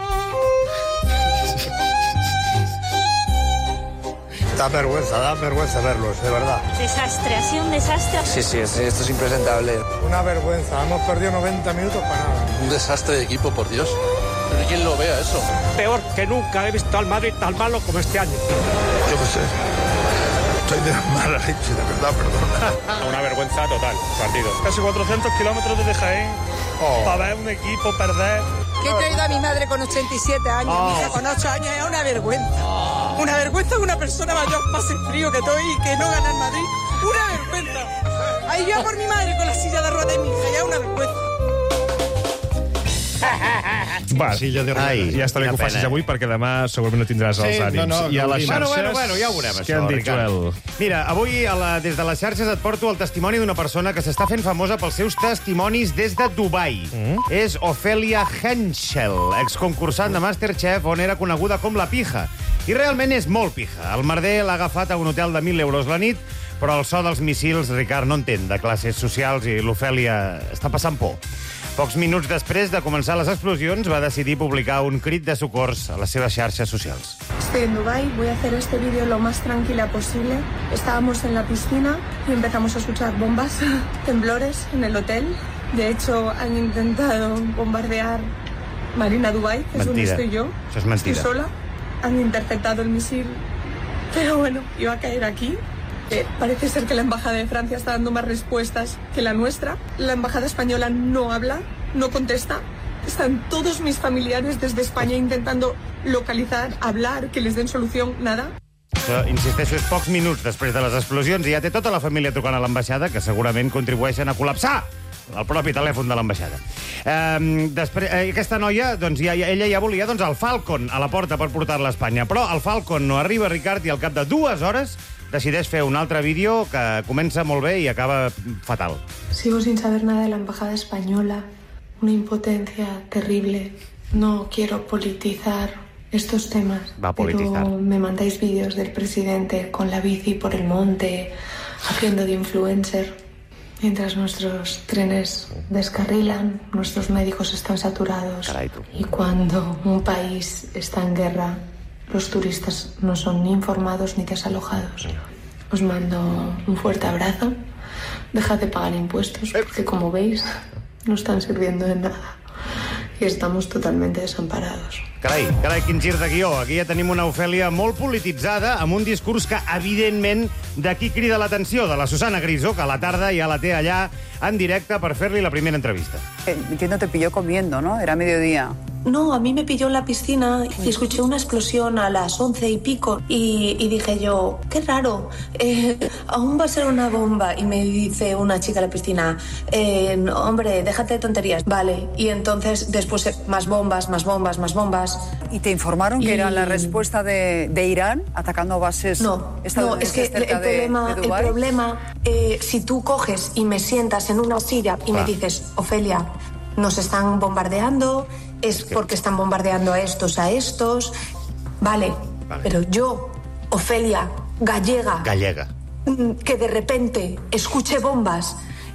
Da vergüenza, da vergüenza verlos, de verdad. Desastre, ha sido un desastre. Sí, sí, esto es impresentable. Una vergüenza, hemos perdido noventa minutos para nada. Un desastre de equipo, por Dios. Pero ¿quién lo vea eso? Peor que nunca he visto al Madrid tan malo como este año. Yo qué sé. Estoy de mala leche, de verdad, perdona. Una vergüenza total, partido. Casi cuatrocientos kilómetros desde Jaén oh. para ver un equipo perder. Que he traído a mi madre con ochenta y siete años, oh. mi hija con ocho años, es una vergüenza. Oh. Una vergüenza que una persona mayor pase frío que estoy y que no gana en Madrid. Una vergüenza. Ahí yo por mi madre con la silla de ruedas de mi hija, ya es una vergüenza. Va, silla de ruedas. Ja està bé que ho facis avui, perquè demà segurament no tindràs els ànims. No, no, I a les xarxes... Bueno, bueno, bueno, ja ho veurem, Què això, han dit, Ricard? Joel? Mira, avui, a la, des de les xarxes, et porto el testimoni d'una persona que s'està fent famosa pels seus testimonis des de Dubai. Mm? És Ophelia Henschel, exconcursant de Masterchef, on era coneguda com la pija. I realment és molt pija. El merder l'ha agafat a un hotel de mil euros la nit, però el so dels missils, Ricard, no entén de classes socials i l'Ophelia està passant por. Pocs minuts després de començar les explosions, va decidir publicar un crit de socors a les seves xarxes socials. Estoy en Dubái, voy a hacer este vídeo lo más tranquila posible. Estábamos en la piscina y empezamos a escuchar bombas, temblores en el hotel. De hecho, han intentado bombardear Marina Dubái, que es donde estoy yo. Eso es mentira. Estoy sola. Han interceptado el misil, pero bueno, iba a caer aquí. Eh, parece ser que la Embajada de Francia está dando más respuestas que la nuestra. La Embajada Española no habla, no contesta. Están todos mis familiares desde España intentando localizar, hablar, que les den solución, nada. Això, insisteixo, és pocs minuts després de les explosions i ja té tota la família trucant a l'ambaixada, que segurament contribueixen a col·lapsar el propi telèfon de l'ambaixada. Eh, després, eh, aquesta noia, doncs, ja, ella ja volia doncs, el Falcon a la porta per portar-la a Espanya, però el Falcon no arriba, Ricard, i al cap de dues hores decideix fer un altre vídeo que comença molt bé i acaba fatal. Sigo sin saber nada de la Embajada Española. Una impotencia terrible. No quiero politizar estos temas. Va a politizar. Pero me mandáis vídeos del presidente con la bici por el monte, haciendo de influencer, mientras nuestros trenes descarrilan, nuestros médicos están saturados. Carai, tu. Y cuando un país está en guerra, los turistas no son ni informados ni desalojados. Os mando un fuerte abrazo. Dejad de pagar impuestos, porque como veis, no están sirviendo de nada. I estamos totalmente desamparados. Carai, carai, quin gir de guió. Aquí ja tenim una Ophelia molt polititzada, amb un discurs que, evidentment, d'aquí crida l'atenció de la Susana Griso, que a la tarda ja la té allà en directe per fer-li la primera entrevista. Entiendo te pilló comiendo, ¿no? Era mediodía. No, a mí me pilló en la piscina y escuché una explosión a las once y pico y, y dije yo, qué raro, eh, aún va a ser una bomba. Y me dice una chica en la piscina, eh, no, hombre, déjate de tonterías. Vale, y entonces después eh, más bombas, más bombas, más bombas. ¿Y te informaron y... que era la respuesta de, de Irán atacando bases no, no, es que el, el problema, de, de el problema eh, si tú coges y me sientas en una silla y ah. me dices, Ophelia, nos están bombardeando, es porque están bombardeando a estos, a estos. Vale, vale. Pero yo, Ophelia, gallega, gallega, que de repente escuche bombas,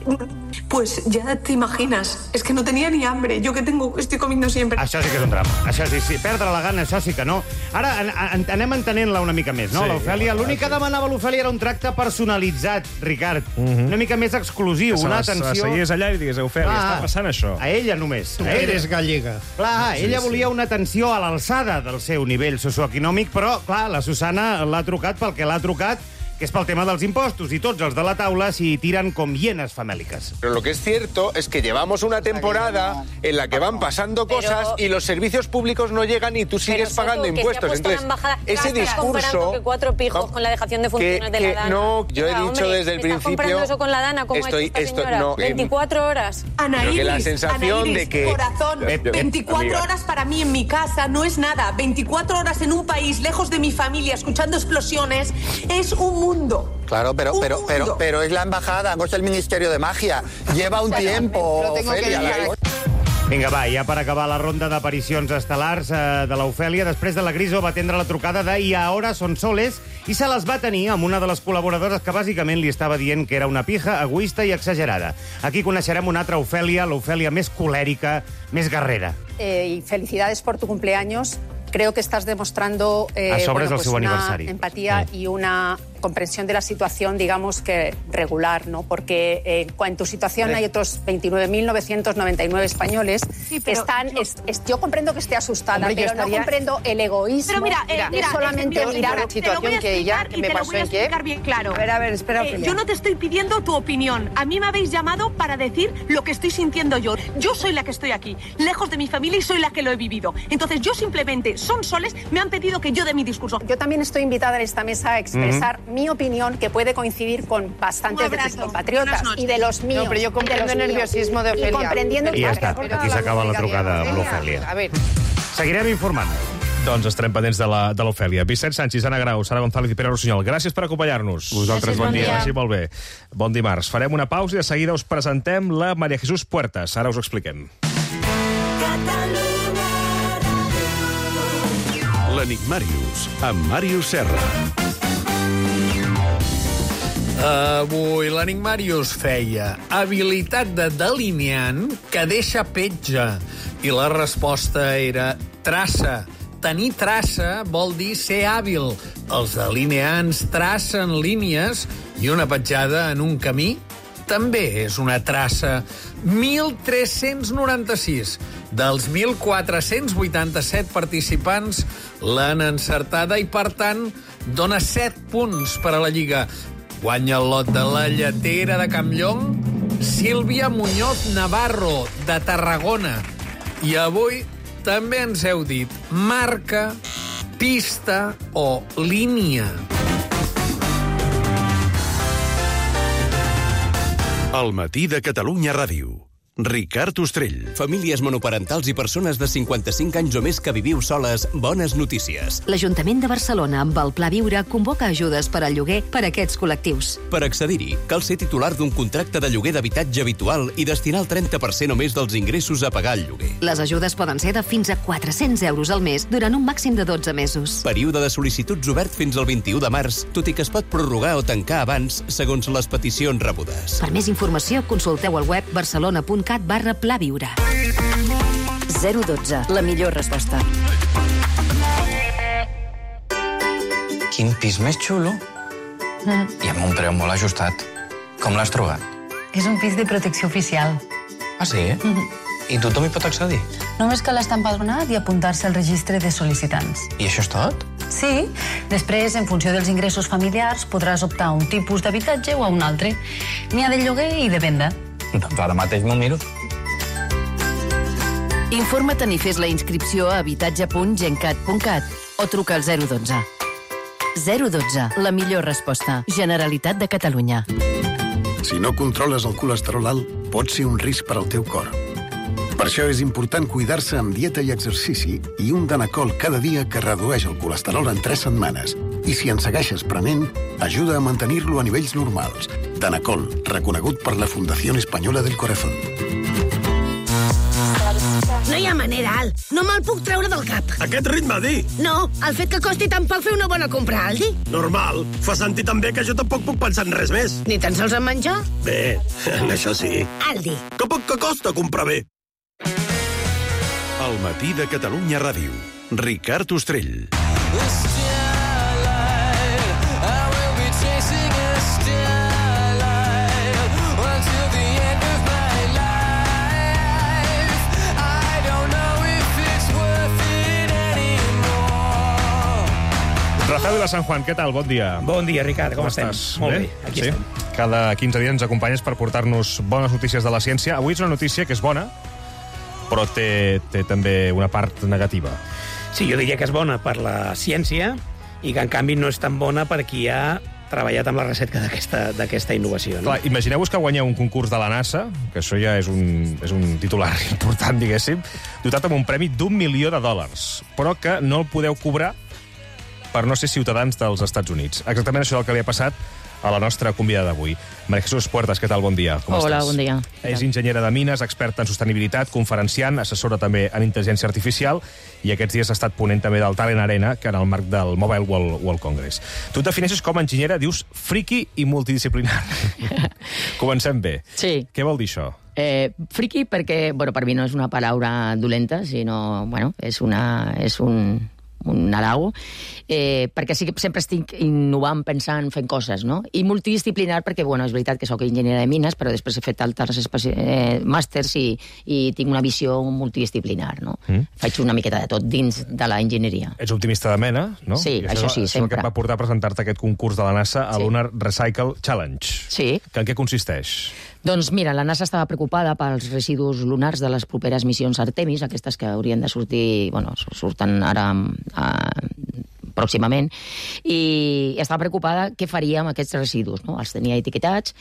pues ja t'imaginas. És que no tenia ni hambre. Jo que tengo, estoy comiendo siempre. Això sí que és un drama. Això sí, sí. Perdre la gana, això sí que no. Ara en, en, anem entenent-la una mica més, no? Sí, l'Ophelia, l'únic que demanava l'Ophelia era un tracte personalitzat, Ricard. Uh -huh. Una mica més exclusiu, que una se atenció... Que se la seguís allà i digués, Ophelia, ah, està passant això. A ella només. Tu a ella. Eres gallega. Clar, sí, ella sí. volia una atenció a l'alçada del seu nivell socioeconòmic, però, clar, la Susana l'ha trucat pel que l'ha trucat, que es pel tema dels impostos, y tots els de la taula s'hi tiran com hienes famélicas. Pero lo que es cierto es que llevamos una temporada en la que van pasando cosas pero, y los servicios públicos no llegan y tú sigues pero, pagando Soto, impuestos. Entonces, embajada, ese discurso... que cuatro pijos con la dejación de funciones que, de la que Dana. No, yo he Oiga, dicho hombre, desde el ¿me principio... ¿Estás comparando eso con la Dana? ¿Cómo estoy, ha hecho esta esto, señora? no, veinticuatro horas. Anaíris, que la sensación Anaíris, de que... corazón, veinticuatro horas para mí en mi casa no es nada. veinticuatro horas en un país lejos de mi familia escuchando explosiones es un mundo. Claro, pero, pero, pero, pero es la embajada, no es el Ministerio de Magia. Lleva un tiempo, Ophelia. Vinga, va, ja per acabar la ronda d'aparicions estel·lars eh, de l'Ophelia, després de la Griso va atendre la trucada de «Y ahora son soles» i se les va tenir amb una de les col·laboradores que bàsicament li estava dient que era una pija, egoista i exagerada. Aquí coneixerem una altra Ophelia, l'Ophelia més colèrica, més guerrera. Eh, y felicidades por tu cumpleaños. Creo que estás demostrando eh, a sobre bueno, pues una empatía mm. y una comprensión de la situación, digamos que regular, ¿no? Porque eh, en tu situación hay otros veintinueve mil novecientos noventa y nueve españoles sí, que están... Yo, es, es, yo comprendo que esté asustada, hombre, pero estaría... no comprendo el egoísmo. Pero mira, eh, mira, solamente es, mirar la situación que ella que me pasó en Kiev. Bien claro. A ver, a ver, espera. Eh, yo no te estoy pidiendo tu opinión. A mí me habéis llamado para decir lo que estoy sintiendo yo. Yo soy la que estoy aquí, lejos de mi familia, y soy la que lo he vivido. Entonces yo simplemente, son soles, me han pedido que yo dé mi discurso. Yo también estoy invitada en esta mesa a expresar uh-huh. mi opinión, que puede coincidir con bastantes de tus compatriotas y de los míos. No, pero yo comprendo el nerviosismo de Ofelia. Y comprendiendo... I ja està, aquí s'acaba la trucada amb l'Ofèlia. A ver... Seguirem informant. Doncs estarem pendents de l'Ofèlia. Vicent Sánchez, Anna Grau, Sara González i Pere Rossinyol, gràcies per acompanyar-nos. Vosaltres, bon dia. Gràcies, molt bé. Bon dimarts. Farem una pausa i de seguida us presentem la Maria Jesús Puertas. Ara us ho expliquem. L'Enigmàrius, amb Màrius Serra. Avui l'Enigmàrius feia habilitat de delineant que deixa petja. I la resposta era traça. Tenir traça vol dir ser hàbil. Els delineants tracen línies i una petjada en un camí també és una traça. mil tres-cents noranta-sis dels mil quatre-cents vuitanta-set participants l'han encertada i, per tant, dona set punts per a la Lliga. Guanya el lot de la lletera de Campllong Sílvia Muñoz Navarro, de Tarragona. I avui també ens heu dit marca, pista o línia. El matí de Catalunya Ràdio. Ricard Ostrell. Famílies monoparentals i persones de cinquanta-cinc anys o més que viviu soles, bones notícies. L'Ajuntament de Barcelona, amb el Pla Viure, convoca ajudes per al lloguer per a aquests col·lectius. Per accedir-hi, cal ser titular d'un contracte de lloguer d'habitatge habitual i destinar el trenta per cent o més dels ingressos a pagar el lloguer. Les ajudes poden ser de fins a quatre-cents euros al mes durant un màxim de dotze mesos. Període de sol·licituds obert fins al vint-i-u de març, tot i que es pot prorrogar o tancar abans, segons les peticions rebudes. Per més informació, consulteu al web barcelona punt cat barra Pla Viure. zero dotze, la millor resposta. Quin pis més xulo. Mm. I amb un preu molt ajustat. Com l'has trobat? És un pis de protecció oficial. Ah, sí? Mm-hmm. I tothom hi pot accedir? Només cal estar empadronat i apuntar-se al registre de sol·licitants. I això és tot? Sí. Després, en funció dels ingressos familiars, podràs optar a un tipus d'habitatge o a un altre. N'hi ha de lloguer i de venda. Doncs ara mateix m'ho miro. Informa't i fes la inscripció a habitatge punt gencat punt cat o truca al zero dotze. zero dotze, la millor resposta. Generalitat de Catalunya. Si no controles el colesterol alt, pot ser un risc per al teu cor. Per això és important cuidar-se amb dieta i exercici i un Danacol cada dia que redueix el colesterol en tres setmanes. I si en segueixes prenent, ajuda a mantenir-lo a nivells normals. Danacol, reconegut per la Fundació Espanyola del Corazón. No hi ha manera, Al. No me'l puc treure del cap. Aquest ritme, di. No, el fet que costi tan poc fer una bona compra, Aldi. Normal. Fa sentir també que jo tampoc puc pensar en res més. Ni tan sols en menjar? Bé, en això sí. Aldi. Que poc que costa comprar bé. El matí de Catalunya Ràdio. Ricard Ostrell. Rafael de la San Juan, què tal? Bon dia. Bon dia, Ricard, com, com estem? Estàs? Molt bé, bé, aquí sí? estem. Cada quinze dies ens acompanyes per portar-nos bones notícies de la ciència. Avui és una notícia que és bona, però té, té també una part negativa. Sí, jo diria que és bona per la ciència i que, en canvi, no és tan bona per qui ha treballat amb la recerca d'aquesta innovació. No? Clar, imagineu-vos que guanyeu un concurs de la NASA, que això ja és un, és un titular important, diguéssim, dotat amb un premi d'un milió de dòlars, però que no el podeu cobrar per no ser ciutadans dels Estats Units. Exactament això és el que li ha passat a la nostra convidada d'avui. Maria Jesús Puertas, què tal? Bon dia. Com Hola, estàs? bon dia. És enginyera de mines, experta en sostenibilitat, conferenciant, assessora també en intel·ligència artificial i aquests dies ha estat ponent també del Talent Arena, que en el marc del Mobile World, World Congress. Tu et defineixes com a enginyera, dius, friki i multidisciplinar. Comencem bé. Sí. Què vol dir això? Eh, friki perquè, bueno, per mi no és una paraula dolenta, sinó, bueno, és una... És un... un halago, eh, perquè sí que sempre estic innovant, pensant, fent coses, no? I multidisciplinar perquè, bueno, és veritat que sóc enginyera de mines, però després he fet altres eh, màsters i, i tinc una visió multidisciplinar, no? Mm. Faig una miqueta de tot dins de la enginyeria. Ets optimista de mena, no? Sí, I això, això sí, sempre. Això que et va portar a presentar-te aquest concurs de la NASA a sí. Lunar Recycle Challenge. Sí. Que en què consisteix? Doncs mira, la NASA estava preocupada pels residus lunars de les properes missions Artemis, aquestes que haurien de sortir, bueno, surten ara a, pròximament, i estava preocupada què faria amb aquests residus, no? Els tenia etiquetats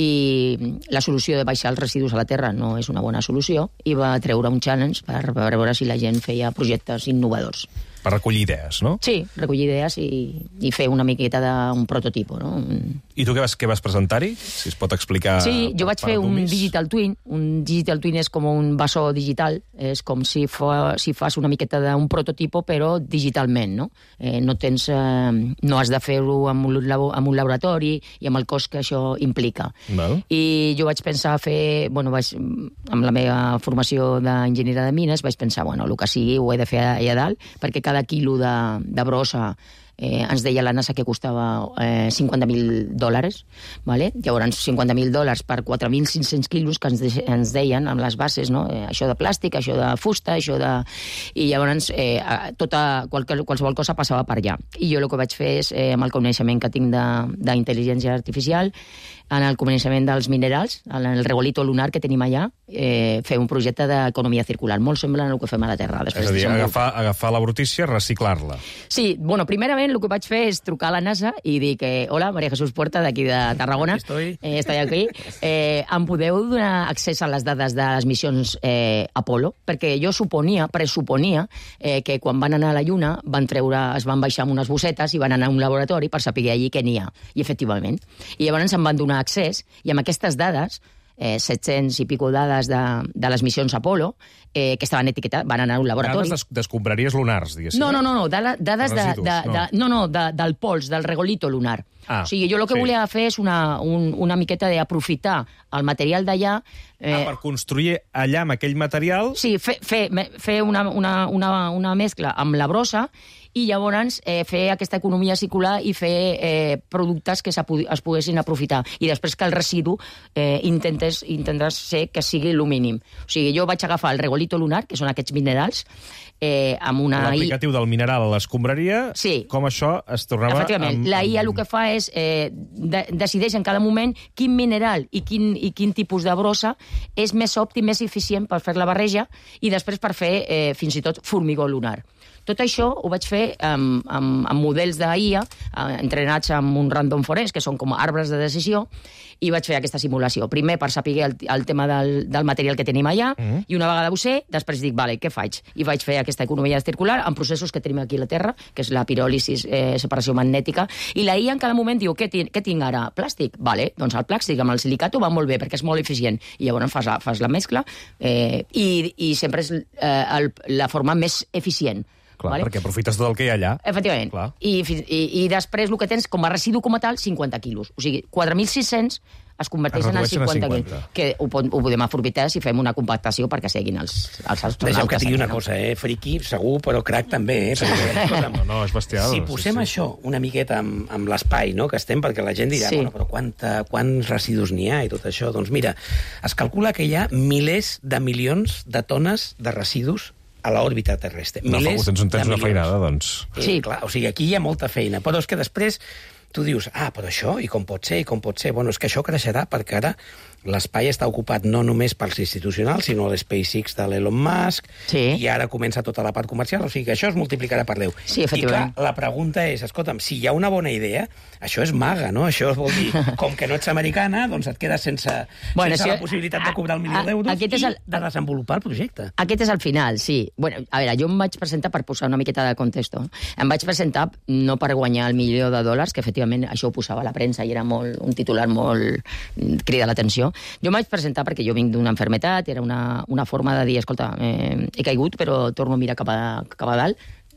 i la solució de baixar els residus a la Terra no és una bona solució i va treure un challenge per, per veure si la gent feia projectes innovadors. Per recollir idees, no? Sí, recollir idees i, i fer una miqueta d'un prototipo, no? I tu què vas, què vas presentar-hi? Si es pot explicar... Sí, jo vaig fer un digital twin. Un digital twin és com un bessó digital. És com si, fa, si fas una miqueta d'un prototipo, però digitalment, no? Eh, no tens... Eh, no has de fer-ho amb, un amb un laboratori i amb el cost que això implica. Val. I jo vaig pensar fer... Bueno, vaig, amb la meva formació d'enginyera de mines, vaig pensar, bueno, el que sigui ho he de fer allà dalt, perquè cada quilo de, de brossa eh, ens deia la NASA que costava eh, cinquanta mil dòlars, ¿vale? Llavors cinquanta mil dòlars per quatre mil cinc-cents quilos que ens, de, ens deien amb les bases, no? Eh, això de plàstic, això de fusta, això de... I llavors eh, tota, qualsevol, qualsevol cosa passava per allà. I jo el que vaig fer és, eh, amb el coneixement que tinc d'intel·ligència artificial, en el coneixement dels minerals, en el regolito lunar que tenim allà, eh, fer un projecte d'economia circular, molt semblant al que fem a la Terra. Després és a dir, agafar, agafar la brutícia, reciclar-la. Sí, bueno, primerament el que vaig fer és trucar a la NASA i dir que, hola, María Jesús Puerta, d'aquí de Tarragona, estoy. Eh, estoy aquí, eh, em podeu donar accés a les dades de les missions eh, Apolo? Perquè jo suponia, presuponia, eh, que quan van anar a la Lluna van treure, es van baixar amb unes bossetes i van anar a un laboratori per saber allí què n'hi ha. I efectivament. I llavors em van donar accés, i amb aquestes dades, eh, set-cents i pico dades de, de les missions Apolo, eh, que estaven etiquetades, van anar a un laboratori. Dades d'escombraries lunars, diguéssim. No, no, no, no, de la, dades de, residus, de, de, no. no, no de, del pols, del regolito lunar. Ah, o sigui, jo el que sí. volia fer és una, un, una miqueta d'aprofitar el material d'allà. Eh, ah, per construir allà amb aquell material... Sí, fer, fer, fer una, una, una, una mescla amb la brossa i llavors eh, fer aquesta economia circular i fer eh, productes que es poguessin aprofitar. I després que el residu eh, intentes, intentes ser que sigui el mínim. O sigui, jo vaig agafar el regolito lunar, que són aquests minerals, eh, amb una... L'aplicatiu del mineral a l'escombraria, sí. Com això es tornava... Efectivament, amb, amb... la I A el que fa és eh, de, decideix en cada moment quin mineral i quin, i quin tipus de brossa és més òptim, més eficient per fer la barreja i després per fer eh, fins i tot formigó lunar. Tot això ho vaig fer amb, amb, amb models d'I A, eh, entrenats amb un random forest, que són com arbres de decisió, i vaig fer aquesta simulació. Primer per saber el, el tema del, del material que tenim allà, mm. i una vegada ho sé, després dic, vale, què faig? I vaig fer aquesta economia circular amb processos que tenim aquí a la Terra, que és la piròlisi, eh, separació magnètica, i la I A en cada moment diu, què, què tinc ara? Plàstic? Vale, doncs el plàstic amb el silicato va molt bé, perquè és molt eficient. I llavors fas la, fas la mescla, eh, i, i sempre és eh, el, la forma més eficient. Clar, vale? Perquè aprofites tot el que hi ha allà. Efectivament. I, i, I després el que tens com a residu com a tal, cinquanta quilos. O sigui, quatre mil sis-cents es converteixen en cinquanta quilos. Que ho, ho podem aprofitar si fem una compactació perquè seguin els, els astronautes. Deixeu que digui una cosa, eh? Friqui, segur, però crac també, eh? Perquè, escolta'm, no, no, és bestial. Si posem sí, sí. això una miqueta amb, amb l'espai, no?, que estem, perquè la gent dirà, sí. bueno, però quanta, quants residus n'hi ha i tot això? Doncs mira, es calcula que hi ha milers de milions de tones de residus a l'òrbita terrestre. No, Milers tens, tens de una milions. feinada, doncs. Sí, clar, o sigui, aquí hi ha molta feina, però és que després tu dius, ah, però això, i com pot ser, i com pot ser? Bueno, és que això creixerà perquè ara l'espai està ocupat no només pels institucionals, sinó l'SpaceX de l'Elon Musk, sí. i ara comença tota la part comercial, o sigui que això es multiplicarà per deu. Sí, I clar, la pregunta és, escolta'm, si hi ha una bona idea, això és maga, no? Això vol dir, com que no ets americana, doncs et quedes sense, bueno, sense si... la possibilitat de cobrar el milió d'euros i el... de desenvolupar el projecte. Aquest és el final, sí. Bueno, a veure, jo em vaig presentar, per posar una miqueta de contexto, em vaig presentar no per guanyar el milió de dòlars, que efectivament això ho posava a la premsa i era molt, un titular molt crida l'atenció. Jo em vaig presentar perquè jo vinc d'una enfermetat, era una, una forma de dir, escolta, eh, he caigut, però torno a mirar cap a, cap a dalt,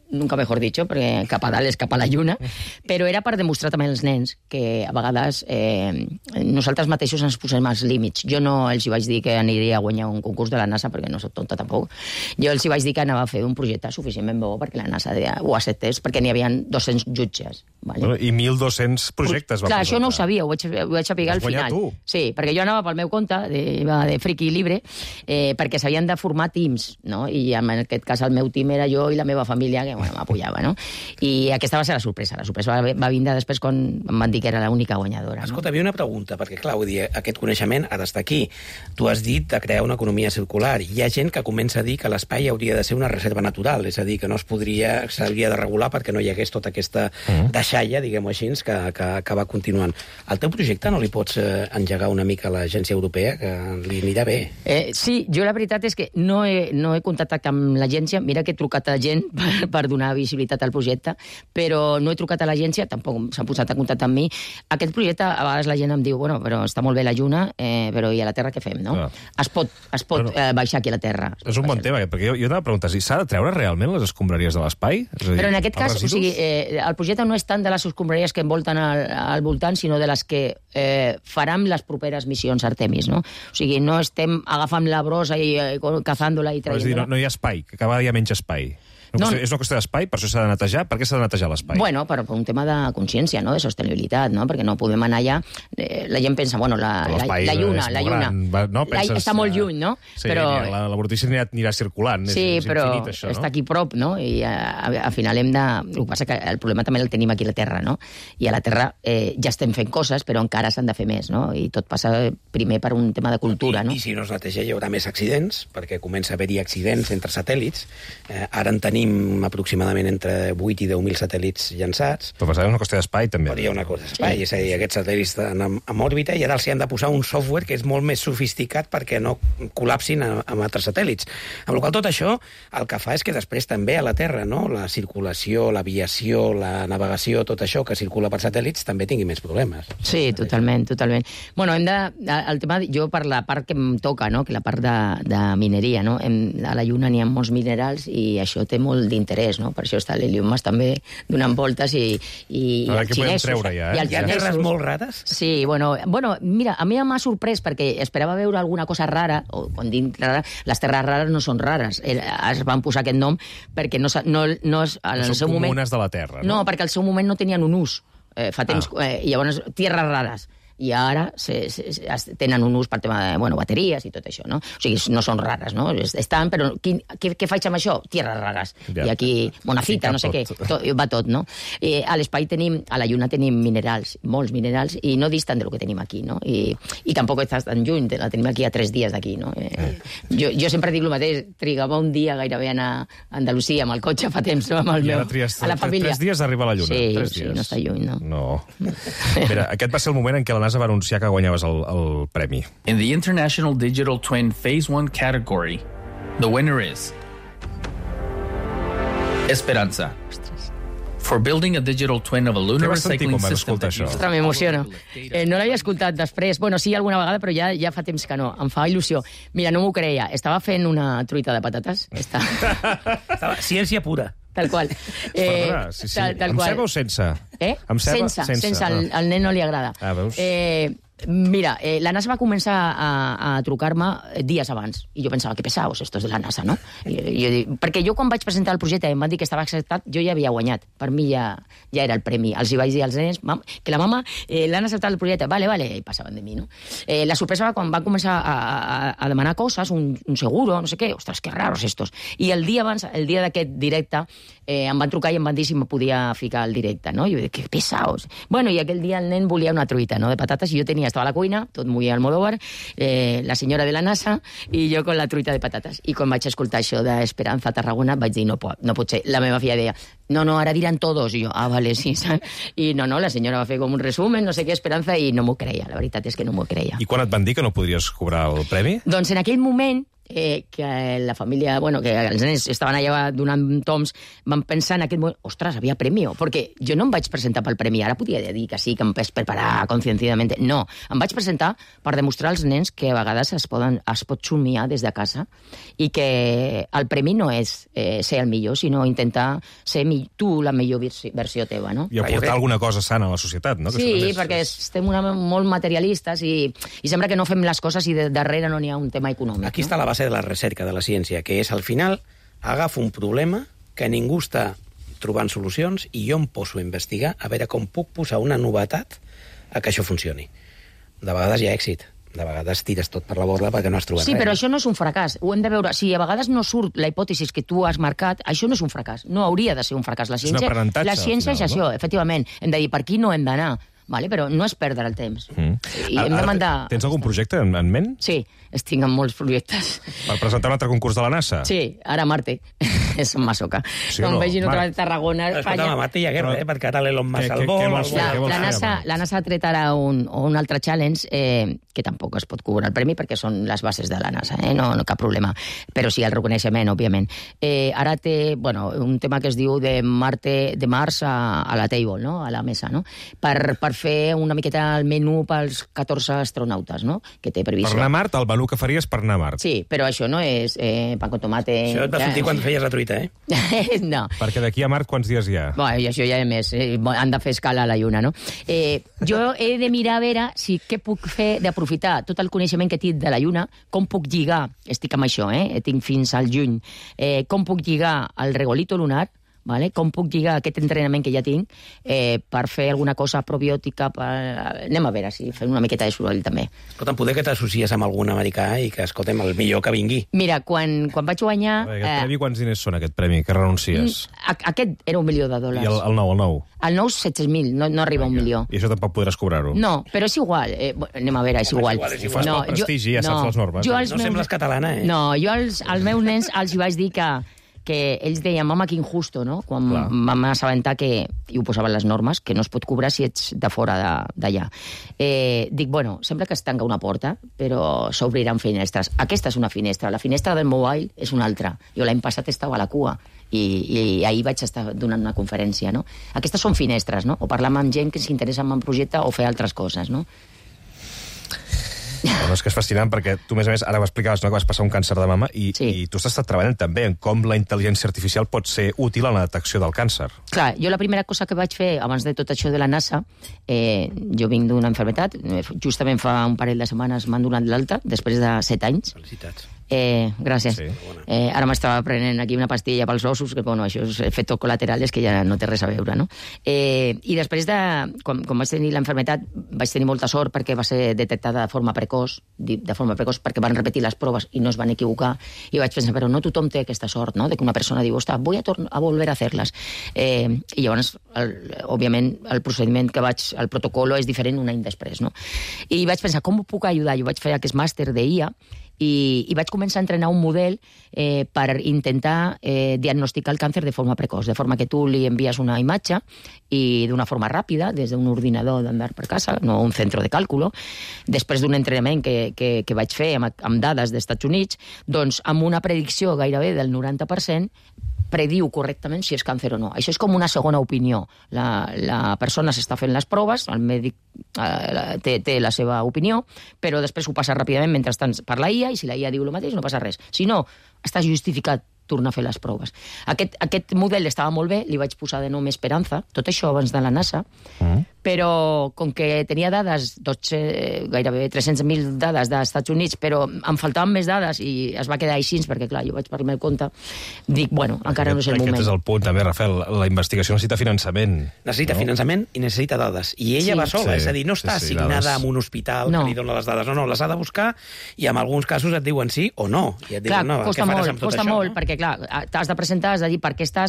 nunca mejor dicho, perquè cap a dalt és cap a la lluna, però era per demostrar també als nens que a vegades eh, nosaltres mateixos ens posem els límits. Jo no els hi vaig dir que aniria a guanyar un concurs de la NASA, perquè no soc tonta tampoc. Jo els hi vaig dir que anava a fer un projecte suficientment bo perquè la NASA ho acceptés, perquè n'hi havia dos-cents jutges. Vale? Bueno, I mil dos-cents projectes. Clar, això no ho sabia, ho vaig, ho vaig saber al final. Tu. Sí, perquè jo anava pel meu compte, de, de friki libre, eh, perquè s'havien de formar teams, no? I en aquest cas el meu team era jo i la meva família, que bueno, m'apoyava, no? I aquesta va ser la sorpresa. La sorpresa va, va vindre després quan em van dir que era l'única guanyadora. Escolta, havia una pregunta, perquè clar, vull dir, aquest coneixement ha d'estar aquí. Tu has dit de crear una economia circular. Hi ha gent que comença a dir que l'espai hauria de ser una reserva natural, és a dir, que no es podria, s'hauria de regular perquè no hi hagués tota aquesta mm. deixalla, diguem-ho així, que, que, que va continuant. Al teu projecte no li pots eh, engegar una mica a l'agència europea, que li anirà bé? Eh, sí, jo la veritat és que no he, no he contactat amb l'agència, mira que he trucat a gent per, per donar visibilitat al projecte, però no he trucat a l'agència, tampoc s'han posat a contactar amb mi. Aquest projecte, a vegades la gent em diu, bueno, però està molt bé la lluna, eh, però i a la Terra què fem, no? Ah. Es pot, es pot bueno, eh, baixar aquí a la Terra. És un bon tema, perquè jo, jo anava a preguntar si s'ha de treure realment les escombraries de l'espai? Però en aquest cas, o sigui, eh, el projecte no és tant de les escombraries que envolten al, al voltant, sinó de les que eh, faran les properes missions Artemis, no? O sigui, no estem agafant la brossa i eh, cazant-la i traient-la. És a dir, no, no hi ha espai, que cada dia menys espai. No, no, és una qüestió d'espai, per això s'ha de netejar. Per què s'ha de netejar l'espai? Bueno, per, per un tema de consciència, no? De sostenibilitat, no? Perquè no podem anar allà... Eh, la gent pensa, bueno, la, la, la lluna, la lluna... Va, no? Penses, la, està molt lluny, no? Sí, però, la, la vortícia anirà, anirà circulant. Sí, és, és però infinit, això, no? Està aquí prop, no? I al final hem de... El que passa que el problema també el tenim aquí a la Terra, no? I a la Terra eh, ja estem fent coses, però encara s'han de fer més, no? I tot passa primer per un tema de cultura, I, no? I si no es neteja hi haurà més accidents, perquè comença a haver-hi accidents entre satèl·lits. Eh, ara en tenim aproximadament entre vuit i deu mil satèl·lits llançats. Però és una qüestió d'espai, també. Però hi ha una cosa d'espai, sí. És a dir, aquests satèl·lits estan en, en òrbita i ara els hi han de posar un software que és molt més sofisticat perquè no col·lapsin amb altres satèl·lits. Amb la qual tot això el que fa és que després també a la Terra, no? La circulació, l'aviació, la navegació, tot això que circula per satèl·lits també tingui més problemes. Sí, totalment, totalment. Bueno, hem de... El tema, jo per la part que em toca, no? Que la part de, de mineria, no? Hem, a la Lluna n'hi ha molts minerals i això té molt d'interès, no? Per això està l'Elion Mas també donant voltes i, i, i els xinesos. Treure, ja, eh? I els Hi ha terres molt rares? Sí, bueno, bueno, mira, a mi m'ha sorprès perquè esperava veure alguna cosa rara, o quan dic rara, les terres rares no són rares. Es van posar aquest nom perquè no, no, no és... En no el seu són moment, comunes de la Terra, no? No, perquè al seu moment no tenien un ús. Eh, fa temps, ah. eh, llavors, tierres rares. I ara se, se, se, tenen un ús per tema de bueno, bateries i tot això, no? O sigui, no són rares, no? Estan, però quin, què, què faig amb això? Tierres rares. Ja. I aquí, monafita, no sé tot. Què, tot, va tot, no? I a l'espai tenim, a la Lluna tenim minerals, molts minerals, i no distant del que tenim aquí, no? I, i tampoc està tan lluny, la tenim aquí a tres dies d'aquí, no? Eh, jo, jo sempre dic el mateix, trigava un dia gairebé a anar a Andalusia amb el cotxe fa temps, no? Amb el meu, trias, a la família. Tres dies d'arribar a la Lluna. Sí, tres sí, dies. no està lluny, no? No. Mira, aquest va ser el moment en què la NASA va anunciar que guanyaves el, el premi. In the International Digital Twin Phase one category, the winner is Esperanza. For building a digital twin of a lunar recycling system. Ostres, m'emociono. Eh, no l'havia escoltat després. Bueno, sí, alguna vegada, però ja, ja fa temps que no. Em fa il·lusió. Mira, no m'ho creia. Estava fent una truita de patates. Està... Estava ciència pura. Tal qual. Eh, Perdona, sí, sí. Tal, tal amb qual. ceba o sense? Eh? Amb ceba? Sense, sense. sense. Al, al nen no li agrada. Ah, veus? Eh, mira, eh, la NASA va començar a, a trucar-me dies abans. I jo pensava, que pesaos, estos de la NASA, no? I, jo, perquè jo, quan vaig presentar el projecte i em van dir que estava acceptat, jo ja havia guanyat. Per mi ja, ja era el premi. Els hi vaig dir als nens que la mama eh, l'han acceptat el projecte. Vale, vale, i passaven de mi, no? Eh, la sorpresa va quan van començar a, a, a demanar coses, un, un seguro, no sé què. Ostres, que raros estos. I el dia abans, el dia d'aquest directe, eh, em van trucar i em van dir si me podia ficar al directe, no? I jo dic, que pesaos. Bueno, i aquell dia el nen volia una truita, no?, de patates, i jo tenia, estava a la cuina, tot muy Almodóvar, eh, la senyora de la NASA, i jo con la truita de patates. I quan vaig escoltar això d'Esperanza Tarragona, vaig dir, no pot, no pot ser. La meva filla deia, no, no, ara diran todos. I jo, ah, vale, sí, saps? I no, no, la senyora va fer com un resumen, no sé què, Esperanza, i no m'ho creia. La veritat és que no m'ho creia. I quan et van dir que no podries cobrar el premi? Doncs en aquell moment eh, que la família, bueno, que els nens estaven allà donant toms, van pensar en aquest moment, ostres, havia premi, perquè jo no em vaig presentar pel premi, ara podia dir que sí, que em vaig preparar consciencidament. No, em vaig presentar per demostrar als nens que a vegades es, poden, es pot somiar des de casa i que el premi no és eh, ser el millor, sinó intentar ser mi, tu la millor versió teva, no? I aportar alguna cosa sana a la societat, no? Que sí, perquè estem una, molt materialistes i, i sembla que no fem les coses i de darrere no n'hi ha un tema econòmic. Aquí està la base de la recerca de la ciència, que és, al final, agafo un problema que ningú està trobant solucions i jo em poso a investigar a veure com puc posar una novetat a que això funcioni. De vegades hi ha èxit, de vegades tires tot per la borda perquè no has trobat sí, res. Sí, però això no és un fracàs. Ho hem de veure. Si a vegades no surt la hipòtesi que tu has marcat, això no és un fracàs. No hauria de ser un fracàs. La ciència, és un aprenentatge, la ciència al final, és això, no? Efectivament. Hem de dir per aquí no hem d'anar. Vale, però no és perdre el temps. Mm. I hem de mandar... Tens algun projecte en, en ment? Sí, estic en molts projectes. Per presentar un altre concurs de la NASA? Sí, ara Marte. És masoca. Sí, Com no? vegin otra vegada Tarragona, Espanya... Escolta, a Marte hi ha guerra, eh? Perquè ara l'Elon Musk al vol... La, la, NASA, la NASA ha tret ara un, un altre challenge eh, que tampoc es pot cobrar el premi perquè són les bases de la NASA, eh? no, no cap problema. Però sí el reconeixement, òbviament. Eh, ara té, bueno, un tema que es diu de Marte, de Mars a, a la table, no? A la mesa, no? Per, per fer una miqueta el menú pels catorze astronautes, no? Que té previsió. Per anar a Mart, el menú que faries per anar a Mart. Sí, però això no és eh, pan con tomate... Això et va sortir quan feies la truita, eh? No. Perquè d'aquí a Mart quants dies hi ha? Bueno, i això ja és més. Eh, han de fer escala a la lluna, no? Eh, jo he de mirar a veure si què puc fer d'aprofitar tot el coneixement que tinc de la lluna, com puc lligar, estic amb això, eh? Tinc fins al juny, eh, com puc lligar el regolito lunar, vale? Com puc lligar aquest entrenament que ja tinc eh, per fer alguna cosa probiòtica. Per... Anem a veure si fem una miqueta de soroll, també. Escolta, poder que t'associes amb algun americà i que, escolta'm, el millor que vingui. Mira, quan, quan vaig guanyar... Aquest eh... premi, quants diners són, aquest premi, que renuncies? Aquest era un milió de dòlars. I el, el nou, el nou? El nou, set-cents mil, no, no arriba a un milió. I això tampoc podràs cobrar-ho? No, però és igual. Eh, anem a veure, és igual. És igual, és igual. Ho fas pel prestigi, ja saps les normes. No meus... sembles catalana, eh? No, jo als, als meus nens els hi vaig dir que que ells deien, mama, que injusto, no? Quan Clar. vam assabentar que, i ho posaven les normes, que no es pot cobrar si ets de fora d'allà. Eh, dic, bueno, sembla que es tanca una porta, però s'obriran finestres. Aquesta és una finestra. La finestra del mobile és una altra. Jo l'any passat estava a la cua i, i ahir vaig estar donant una conferència, no? Aquestes són finestres, no? O parlar amb gent que s'interessa en un projecte o fer altres coses, no? Bueno, és que és fascinant perquè tu, a més a més, ara ho explicaves, no, que vas passar un càncer de mama i, sí. i tu has estat treballant també en com la intel·ligència artificial pot ser útil en la detecció del càncer. Clar, jo la primera cosa que vaig fer abans de tot això de la NASA, eh, jo vinc d'una malaltia, justament fa un parell de setmanes m'han donat l'alta, després de set anys. Felicitats. Eh, gràcies. Sí. Eh, ara m'estava prenent aquí una pastilla pels ossos, que bueno, això és efectes col·laterals que ja no té res a veure, no? Eh, I després de... Quan, quan vaig tenir la malaltia, vaig tenir molta sort perquè va ser detectada de forma precoç, de forma precoç perquè van repetir les proves i no es van equivocar, i vaig pensar, però no tothom té aquesta sort, no?, de que una persona diu, ostres, voy a, a volver a hacerlas. Eh, I llavors, el, òbviament, el procediment que vaig... El protocolo és diferent un any després, no? I vaig pensar, com ho puc ajudar? Jo vaig fer aquest màster d'I A i, i vaig començar a entrenar un model eh, per intentar eh, diagnosticar el càncer de forma precoç, de forma que tu li envies una imatge i d'una forma ràpida, des d'un ordinador d'andar per casa, no un centre de càlcul, després d'un entrenament que, que, que vaig fer amb, amb dades dels Estats Units, doncs amb una predicció gairebé del noranta per cent prediu correctament si és càncer o no. Això és com una segona opinió. La, la persona s'està fent les proves, el mèdic eh, té, té la seva opinió, però després ho passa ràpidament mentre estàs per la I A, i si la I A diu el mateix no passa res. Si no, està justificat tornar a fer les proves. Aquest, aquest model estava molt bé, li vaig posar de nom Esperanza, tot això abans de la NASA, mm. però com que tenia dades, dotze, gairebé tres-cents mil dades dels Estats Units, però em faltaven més dades i es va quedar així, perquè clar, jo vaig per el meu compte, dic, bueno, encara no és el moment. Aquest és el punt, també, Rafael, la investigació necessita finançament. Necessita no? finançament i necessita dades. I ella sí. va sola, sí. és a dir, no està sí, sí, assignada dades. amb un hospital no. que li dona les dades, no, no, les ha de buscar i en alguns casos et diuen sí o no. I et clar, diuen, no, costa què faràs molt, amb tot costa això? molt, No? perquè clar, t'has de presentar, has de dir per què estàs...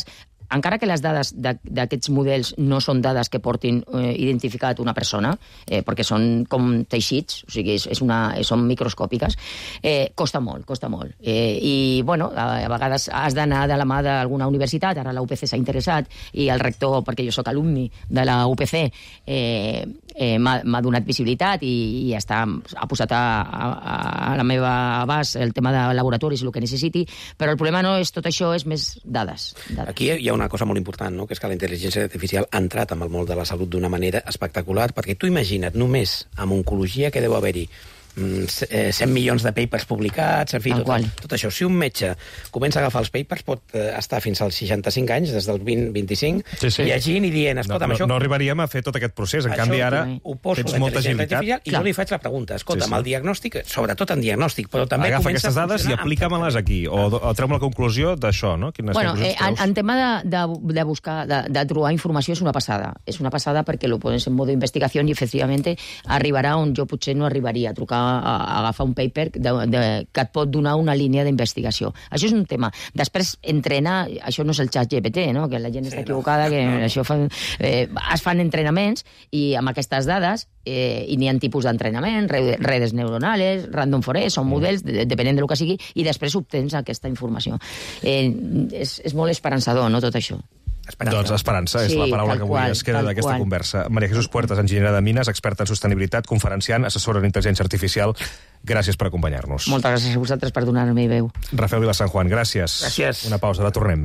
encara que les dades d'aquests models no són dades que portin eh, identificat una persona, eh, perquè són com teixits, o sigui, és, és una, són microscòpiques, eh, costa molt, costa molt. Eh, I, bueno, a, a vegades has d'anar de la mà d'alguna universitat, ara la U P C s'ha interessat, i el rector, perquè jo sóc alumni de la U P C, eh, eh, m'ha donat visibilitat i, i està, ha posat a, a, a la meva abast el tema de laboratoris i el que necessiti, però el problema no és tot això, és més dades. dades. Aquí hi ha una cosa molt important, no? Que és que la intel·ligència artificial ha entrat en el món de la salut d'una manera espectacular, perquè tu imagina't només amb oncologia que deu haver-hi cent milions de papers publicats, en fi, tot, tot això. Si un metge comença a agafar els papers, pot eh, estar fins als seixanta-cinc anys, des del vint vint-i-cinc, sí, sí. llegint i dient, escolta, no, no, això... No arribaríem a fer tot aquest procés, en canvi ara tens molta agilitat. I jo li faig la pregunta, escolta, sí, sí. amb el diagnòstic, sobretot en diagnòstic, però també... Agafa aquestes dades i aplica-me-les aquí, o, o treu-me la conclusió d'això, no? Quines bueno, eh, en, en tema de, de, de buscar, de, de trobar informació és una passada. És una passada perquè lo pones en modo investigació i, efectivament, arribarà on jo potser no arribaria a trucar, a, a agafar un paper de, de, que et pot donar una línia d'investigació. Això és un tema. Després, entrenar, això no és el xat G P T, no? Que la gent sí, està equivocada, no, que no, no. això fa, eh, es fan entrenaments i amb aquestes dades eh, i n'hi ha tipus d'entrenament, redes neuronales, random forest, són models, de, depenent del que sigui, i després obtens aquesta informació. Eh, és, és molt esperançador, no, tot això. Esperança. Doncs esperança és sí, la paraula que avui qual, es queda d'aquesta conversa. Maria Jesús Puertas, enginyera de mines, experta en sostenibilitat, conferenciant, assessora en intel·ligència artificial. Gràcies per acompanyar-nos. Moltes gràcies a vosaltres per donar-me veu. Rafael Vila San Juan, gràcies. Gràcies. Una pausa, ara tornem.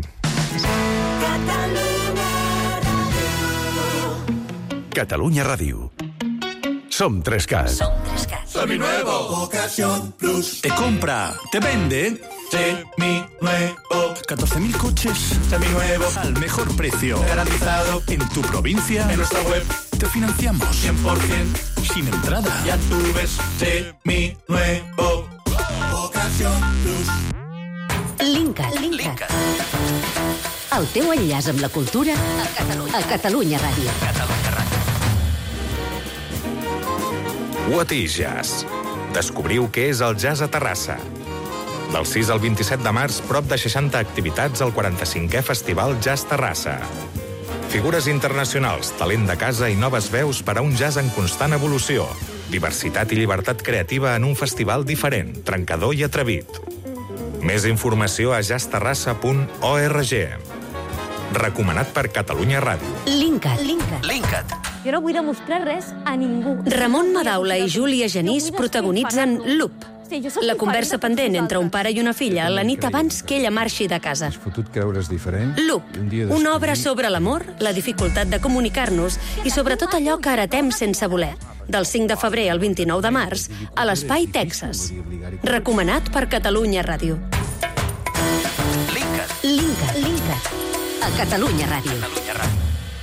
Catalunya Ràdio. Som tres cas. Som tres cas. Seminuevo. Ocasión Plus. Te compra, te vende. Seminuevo. catorce mil coches. Seminuevo. Al mejor precio. Garantizado. En tu provincia. En nuestra web. Te financiamos. cien por ciento. Sin entrada. Ya tú ves. Seminuevo. Ocasión Plus. Linkat. Linkat. El teu enllaç amb la cultura a Catalunya, a Catalunya Ràdio. Catalunya Ràdio. What is Jazz? Descobriu què és el jazz a Terrassa. Del sis al vint-i-set de març, prop de seixanta activitats al quaranta-cinquè Festival Jazz Terrassa. Figures internacionals, talent de casa i noves veus per a un jazz en constant evolució. Diversitat i llibertat creativa en un festival diferent, trencador i atrevit. Més informació a jazz terrassa punt org. Recomanat per Catalunya Ràdio. Linkat. Linkat. Linkat. Jo no vull demostrar res a ningú. Ramon Madaula i Júlia Genís protagonitzen Loop, la conversa pendent entre un pare i una filla la nit abans que ella marxi de casa. Fotut creure's diferent. Loop, una obra sobre l'amor, la dificultat de comunicar-nos i sobretot allò que heretem sense voler. Del cinc de febrer al vint-i-nou de març, a l'Espai Texas. Recomanat per Catalunya Ràdio. Linkat. Linkat. Linkat. A Catalunya Ràdio. Catalunya Ràdio.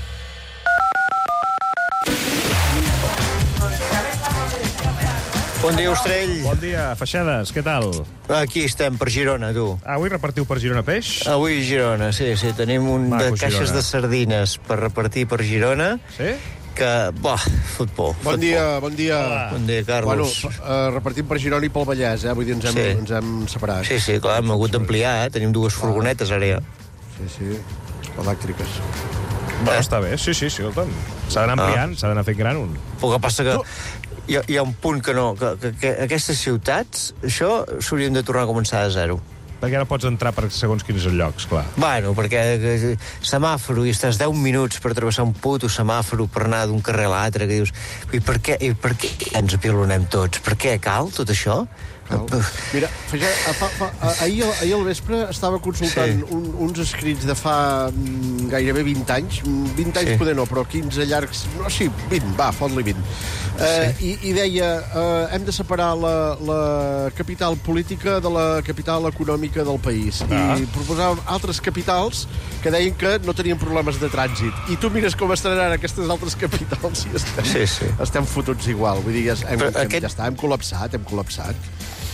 Bon dia, Ostrell. Bon dia, Feixedes, què tal? Aquí estem, per Girona, tu. Avui repartiu per Girona peix? Avui Girona, sí, sí. Tenim un Maco, de caixes Girona. de sardines per repartir per Girona. Sí? Que, bah, futbol. Bon futbol. dia, bon dia. Hola. Bon dia, Carlos. Bueno, uh, repartim per Girona i pel Vallès, eh? Vull dir, ens hem, sí. ens hem separat. Sí, sí, clar, hem hagut d'ampliar, eh? Tenim dues furgonetes, ara ja. Sí, sí, elèctriques. Bueno, eh? Està bé, sí, sí, sí, s'ha d'anar ampliant, ah. s'ha d'anar fent gran un. El que passa que... No. Hi ha, hi ha un punt que no, que, que, que aquestes ciutats, això s'haurien de tornar a començar de zero. Perquè ara pots entrar per segons quins llocs, clar. Bueno, perquè que, semàforo, i estàs deu minuts per travessar un puto semàforo per anar d'un carrer a l'altre, que dius, i per què, i per què ens apilonem tots? Per què cal tot això? Cal. Mira, fa, fa, fa, ahir, ahir al vespre estava consultant sí. un, uns escrits de fa mm, gairebé vint anys, vint anys sí. poder no, però quinze llargs, no, sí, vint, va, fot-li vint. Eh, sí. i, I deia, eh, hem de separar la, la capital política de la capital econòmica del país. Ah. I proposàvem altres capitals que deien que no tenien problemes de trànsit. I tu mires com estaran aquestes altres capitals i estem, sí, sí. estem fotuts igual. Vull dir, hem, hem, aquest... ja està, hem col·lapsat, hem col·lapsat.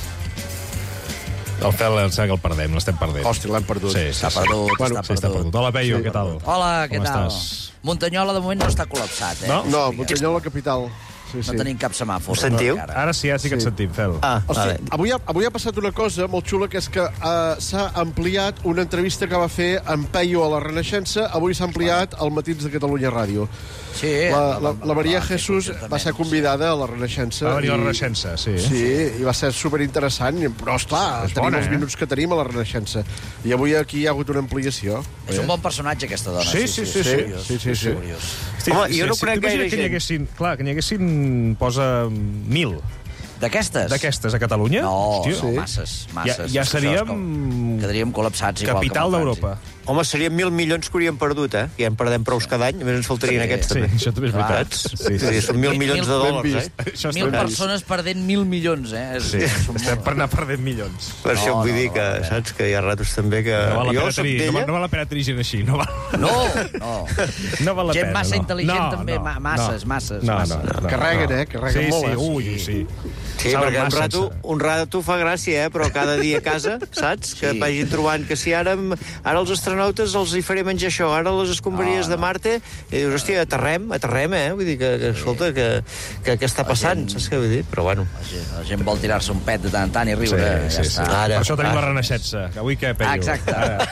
El fel em sembla que el perdem, l'estem perdent. Hòstia, l'hem perdut. Sí, sí, està sí. perdut, bueno, està, sí, està perdut. Hola, Peyo, sí, què tal? Hola, què Com tal? estàs? Muntanyola de moment no està col·lapsat, eh? No, no Muntanyola capital. Sí, sí. No tenim cap semàfor. Ho sentiu? encara. Ara sí, ara sí que et sentim, Fel. Ah, Hosti, vale. avui, ha, avui ha passat una cosa molt xula, que és que uh, s'ha ampliat una entrevista que va fer en Peyu a la Renaixença, avui s'ha ampliat al Matins de Catalunya Ràdio. Sí. La, la, la Maria Jesús va ser convidada a la Renaixença. Va venir a la i- Renaixença, sí. Sí, i va ser superinteressant, però esclar, És tenim bona, els eh? minuts que tenim a la Renaixença. I avui aquí hi ha hagut una ampliació. És un bon personatge, aquesta dona. Sí, sí, sí, sí. Curiós, Sí, sí, sí. curiós. Hosti, Home, jo no si conec t'imagines gaire que n'hi gent. haguessin, clar, que n'hi haguessin, posa mil D'aquestes? d'aquestes a Catalunya. No, Hòstia. no, masses, masses. Ja, ja És que això és seríem com- Quedaríem col·lapsats igual capital que amb el d'Europa. Home, serien mil milions que hauríem perdut, eh? Ja en perdem prous cada any, a més ens faltarien Sí, aquests, Sí, també. això també és veritat. Saps? Sí, sí, sí. Són mil Mil- milions de mil- dòlars, ben eh? vist. Això Mil està ben vist. persones perdent mil milions, eh? És, Sí, és un estem molt- per anar perdent milions. Per això No, vull no, dir no, que, no, no. saps, que hi ha ratos també que... No val la jo pena soc tenir, no, d'ella... val- no val la pena tenir gent així. No val, No, no. no val la Gent pena. massa no. intel·ligent, no, també, no, ma- masses, no. masses, No, masses. no, no, no, Carreguen, no. eh? Carreguen sí, molt, sí, eh? ui, sí. Sí, Saben perquè un massa, rato, sense- un rato fa gràcia, eh? Però cada dia a casa, saps? Que Sí. vagin trobant que si ara, ara els astronautes els hi faré menjar això, ara les escombraries No, de no. Marte, i dius, hòstia, aterrem, aterrem, eh? Vull dir que, que escolta, que, que, que està passant, gent- saps què vull dir? Però bueno... La gent, la gent vol tirar-se un pet de tant en tant i Sí, riure. sí, ja sí. està. Ara, Per això tenim ara. la Renaixença. Avui què, Peyu? Ah, exacte.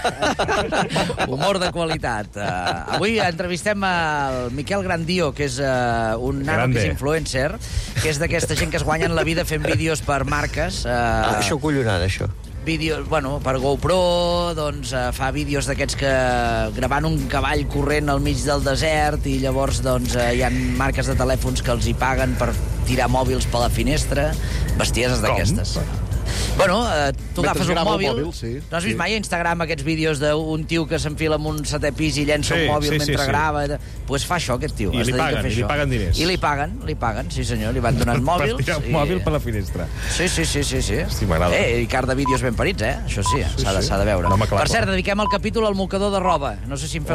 Ara. Humor de qualitat. Uh, avui entrevistem el Miquel Grandio, que és uh, un nano Grande. que és influencer, que és d'aquesta gent que es guanyen la vida fent vídeos per marques. Uh, Ah, això collonada, això. vídeos, bueno, per GoPro, doncs uh, fa vídeos d'aquests que gravant un cavall corrent al mig del desert i llavors doncs uh, hi ha marques de telèfons que els hi paguen per tirar mòbils per la finestra, bestieses d'aquestes. Bueno, eh, tu Mentre agafes un grava el mòbil... mòbil, sí. No has vist Sí. mai a Instagram aquests vídeos d'un tio que s'enfila en un setè pis i llença Sí, un mòbil sí, sí, mentre sí. grava? Doncs pues fa això, aquest tio. I es li dedica a paguen, fer i li això. paguen diners. I li paguen, li paguen, sí senyor. Li van donant mòbils. Per tirar un i- mòbil per la finestra. Sí, sí, sí, sí. sí. Hosti, m'agrada. Eh, i car de vídeos ben parits, eh? Això sí, s'ha de, sí. s'ha de veure. Un home clar, Per cert, clar. dediquem el capítol al mocador de roba. No sé si em feu